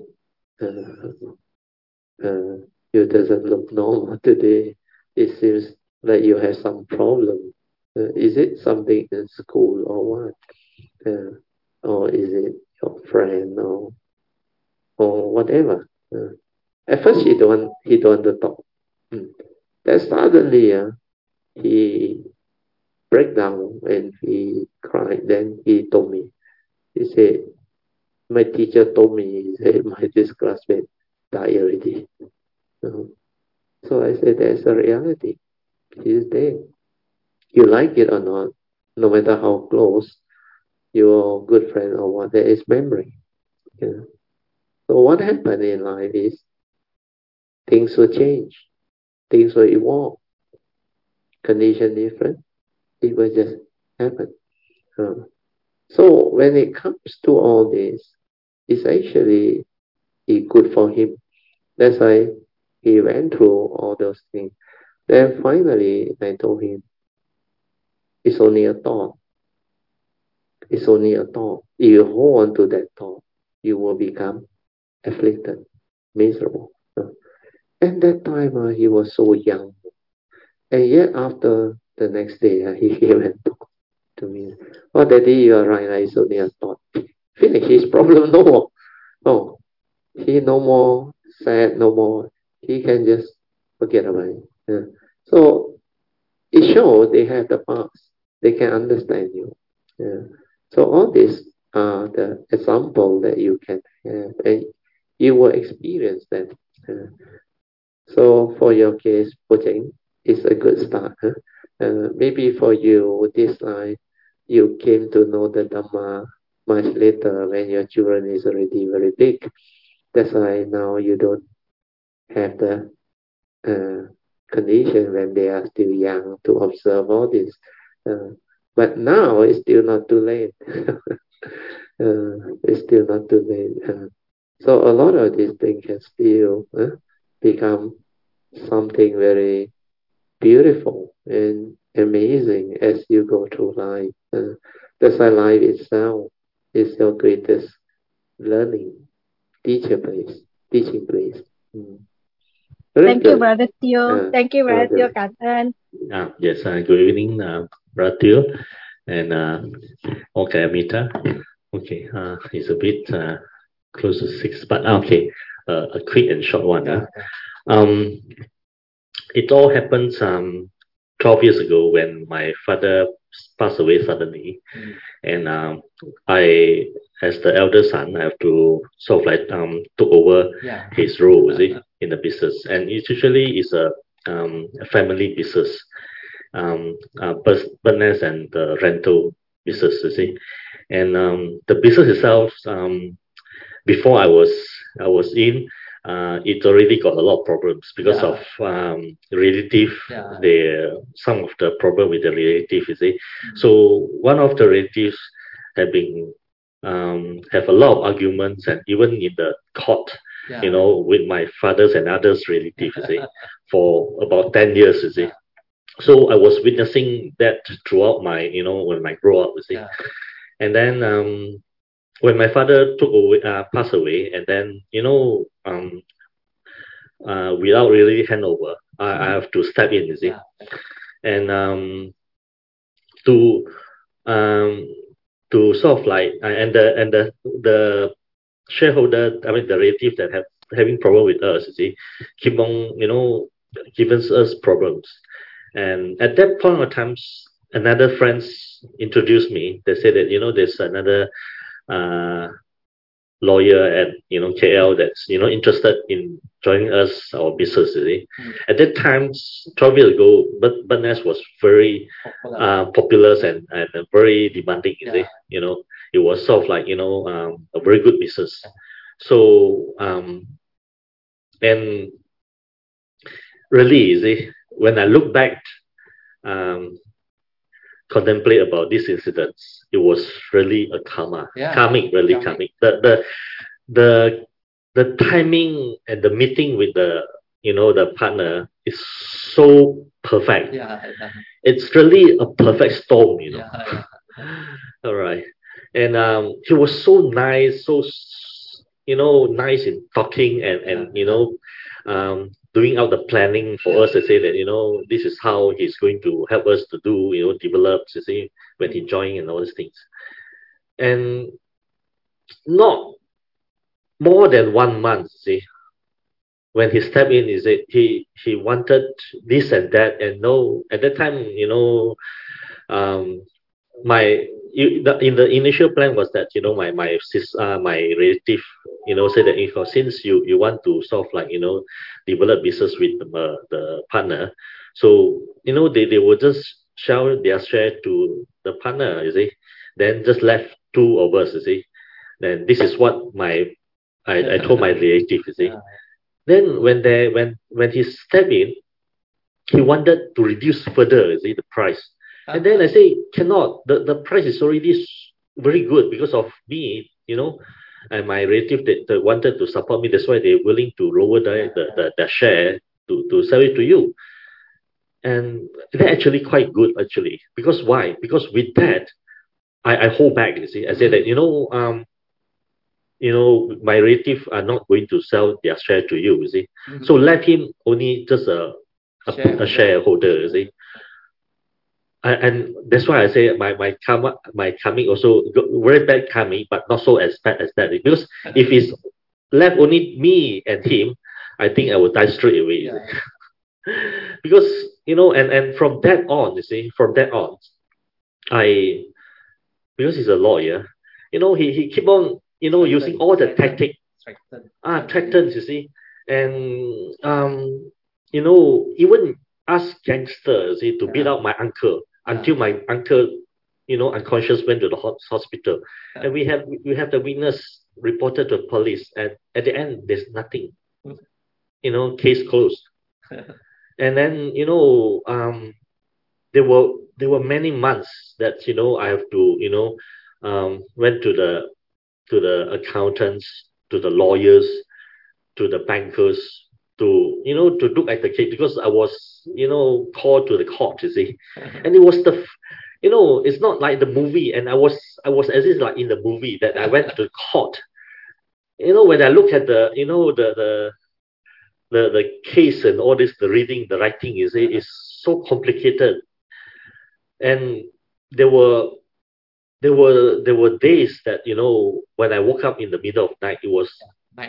you doesn't look normal today. It seems like you have some problem. Is it something in school or what? Or is it your friend or whatever? At first he don't want to talk. Then suddenly he break down and he cried. Then he told me, he said, my teacher told me, he said, this classmate died already. So I said, there's a reality. He's dead. You like it or not, no matter how close, your good friend or what, there is memory. So what happened in life is things will change. Things will evolve. Condition different. It will just happen. So when it comes to all this, it's actually good for him. That's why he went through all those things. Then finally, I told him, it's only a thought. It's only a thought. If you hold on to that thought, you will become afflicted, miserable. And that time, he was so young. And yet after the next day, he came and talked to me. Oh, Daddy, you are right. It's only a thought. Finish his problem, no more. Oh, he no more sad, no more. He can just forget about it. So it shows they have the past. They can understand you. So all these are the example that you can have, and you will experience that. So for your case, Bojeng, is a good start. Maybe for you, this life, you came to know the Dhamma much later when your children is already very big. That's why now you don't have the condition when they are still young to observe all this. But now it's still not too late. It's still not too late. So a lot of these things can still become something very beautiful and amazing as you go through life. That's why life itself is your greatest learning, teaching place. Thank you, Brother Teo. Thank you, Brother Teo. Cảm ơn. Yes, good evening, Brother Teo and okay, Amita. Okay, it's a bit close to 6, but okay, a quick and short one. It all happens 12 years ago when my father passed away suddenly, and I, as the elder son, I have to sort of like took over his role, in the business, and it usually is a family business, business and the rental business, you see, and the business itself, before I was in. It already got a lot of problems because of relative. Some of the problem with the relative, you see. So one of the relatives have been have a lot of arguments, and even in the court, with my father's and others' relatives, you see, for about 10 years, you see. So I was witnessing that throughout my, when I grow up, you see. And then when my father passed away, and then without really handover, I have to step in, you see, and to sort of like and the shareholder, I mean the relative that having problem with us, you see, keep on giving us problems, and at that point of time, another friends introduced me. They said that there's another lawyer at KL that's interested in joining us, our business, you see. At that time, 12 years ago, Burness was very popular and very demanding, you see. It was sort of like a very good business. So and really, you see, when I look back, contemplate about these incidents, it was really a karmic. The timing and the meeting with the the partner is so perfect. Yeah. It's really a perfect storm. Yeah. All right. And he was so nice, so nice in talking and doing out the planning for us to say that this is how he's going to help us to do develop, you see, when he joined and all these things. And not more than 1 month, see, when he stepped in, is it he wanted this and that, and no, at that time, in the initial plan was that my relative said that since you want to sort of like develop business with the partner, so they will just share their share to the partner, you see, then just left 2 of us, you see. Then this is what I told my relative, you see. Then when he stepped in, he wanted to reduce further, you see, the price. And then I say, cannot. The price is already very good because of me, and my relative that wanted to support me. That's why they're willing to lower the share to sell it to you. And they're actually quite good, actually. Because why? Because with that, I hold back, you see. I said that, my relative are not going to sell their share to you, you see. Mm-hmm. So let him only just a shareholder, you see. And that's why I say my coming also very bad coming, but not so as bad as that. Because if it's left only me and him, I think I will die straight away. Yeah. Because and from that on, you see, because he's a lawyer, he keep on using all the tactics, tactics, you see, and even ask gangsters, see, to beat out my uncle until my uncle, unconscious, went to the hospital, and we have the witness reported to police, and at the end there's nothing, case closed. And then there were many months that I have to went to the accountants, to the lawyers, to the bankers, to look at the case, because I was called to the court, you see. And it was it's not like the movie, and I was as if like in the movie that I went to court. When I look at the case and all this, the reading, the writing is so complicated. And there were days that when I woke up in the middle of night, it was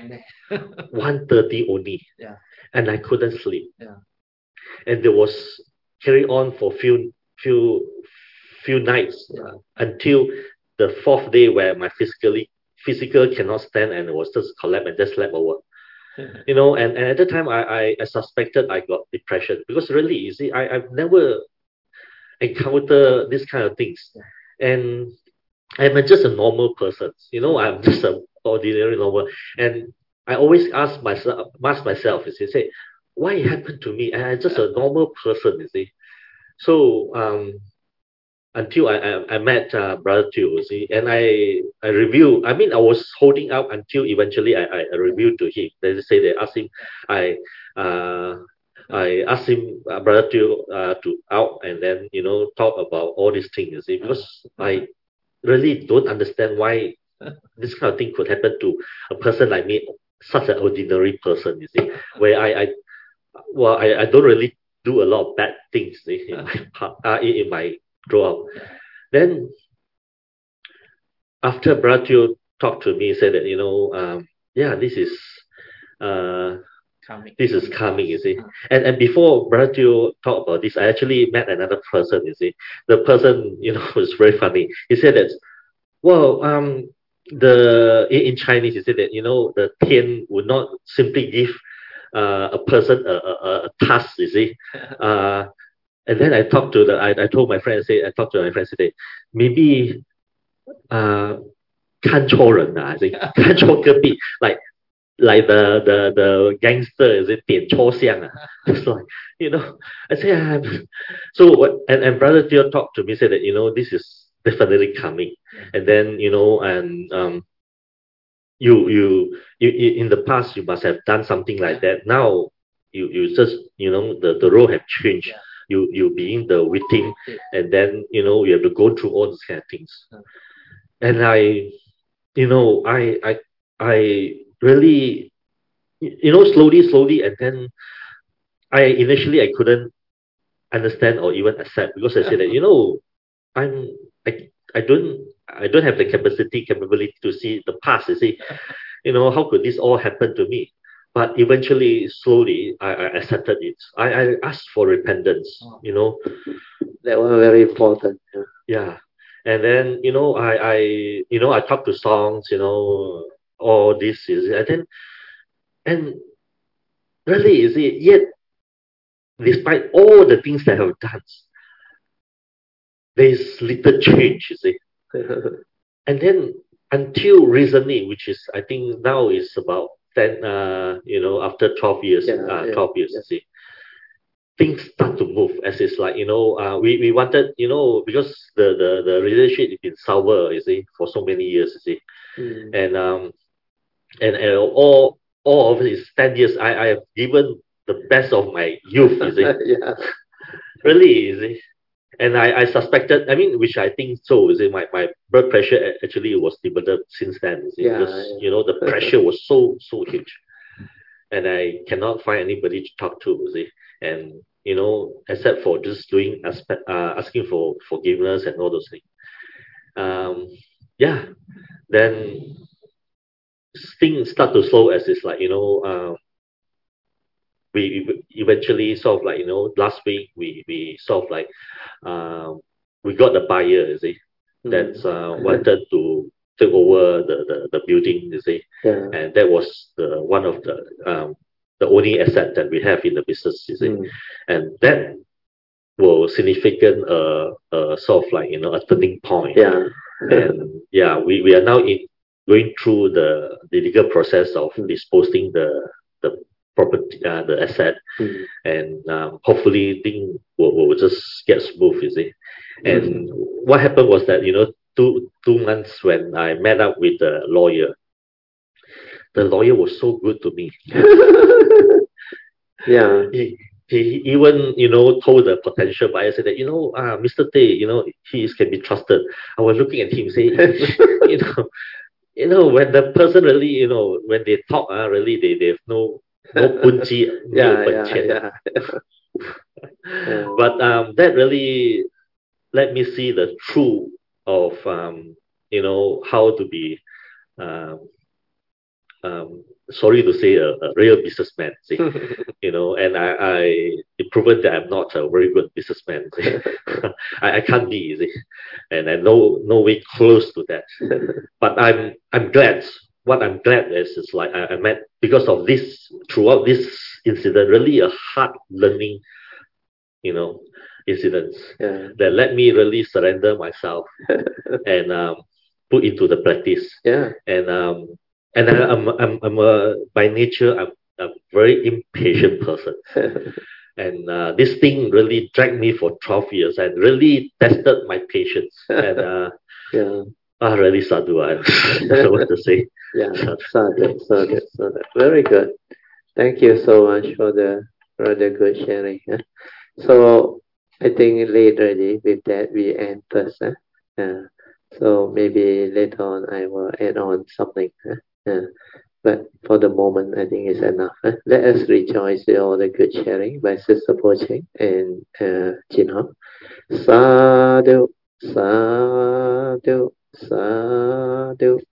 1:30 only, and I couldn't sleep. And there was carry on for few nights, until the 4th day, where my physical cannot stand, and it was just collapse and just slept over. And at the time I suspected I got depression, because really, you see, I've never encountered this kind of things. And I'm just a normal person, I'm just an ordinary normal. And I always ask myself, you see, say, why it happened to me? I'm just a normal person, you see. So until I met Brother Teo, you see, and I reviewed. I mean, I was holding out until eventually I reviewed to him. They say they asked him, I asked him, Brother Teo, to out and then talk about all these things, you see, because I really don't understand why this kind of thing could happen to a person like me, such an ordinary person, you see, where I don't really do a lot of bad things in my grow up. Then after Brother Teo talked to me, said that this is coming, you see. And before Brother Teo talked about this, I actually met another person, you see. The person, was very funny. He said that, well, in Chinese, he said that, the Tian would not simply give a person a task, you see. And then I told my friend, say, maybe 看错人啊, I think 看错隔壁, like the gangster, is it 点错相啊? It's like, I say, so, and Brother Teo talked to me, said that, this is definitely coming. And then, and you in the past, you must have done something like that. Now, you just, the role have changed. You being the victim, and then, you have to go through all these kind of things. And I really, slowly, and then initially I couldn't understand or even accept, because I said that, I'm I don't have the capability to see the past. You see, how could this all happen to me? But eventually, slowly, I accepted it. I asked for repentance. That was very important. Yeah. And then, I talk to songs, all this is, and really, you see, yet despite all the things that I have done, there's little change, you see. And then until recently, which is, I think now is about 10, after 12 years, 12 years, you see, things start to move, as it's like, we wanted, because the relationship has been sour, you see, for so many years, you see. And all of these 10 years, I have given the best of my youth, you see. Really, you see. And I suspected, which I think so, is it, my blood pressure actually was developed since then, because the pressure was so huge, and I cannot find anybody to talk to, you see, and except for just asking for forgiveness and all those things. Then things start to slow, as it's like, we eventually sort of like, last week we sort of like, we got the buyer, you see, that's wanted to take over the building, you see. And that was one of the only asset that we have in the business, you see. And that will significant sort of like, a turning point. And we are now going through the legal process of disposing the property, the asset, and hopefully things will just get smooth, you see. And what happened was that, 2 months when I met up with the lawyer was so good to me. He even, told the potential buyer, said that, Mr. Tay, he can be trusted. I was looking at him saying, when the person really, when they talk, really they have no punji, but that really let me see the truth of how to be sorry to say, a real businessman, see. And it proven that I'm not a very good businessman. I can't be, see. And I'm no way close to that. But I'm glad. What I'm glad is like I met, because of this, throughout this incident, really a hard learning, incidents that let me really surrender myself and put into the practice. And I'm by nature, I'm a very impatient person. And this thing really dragged me for 12 years and really tested my patience. And really sadhu, I don't know what to say. Sadhu. Very good. Thank you so much for the good sharing. So I think later with that we end first. So maybe later on I will add on something. But for the moment, I think it's enough. Let us rejoice with all the good sharing by Sister Pocheng and Chin Hop. Sadhu, sadhu, sadhu.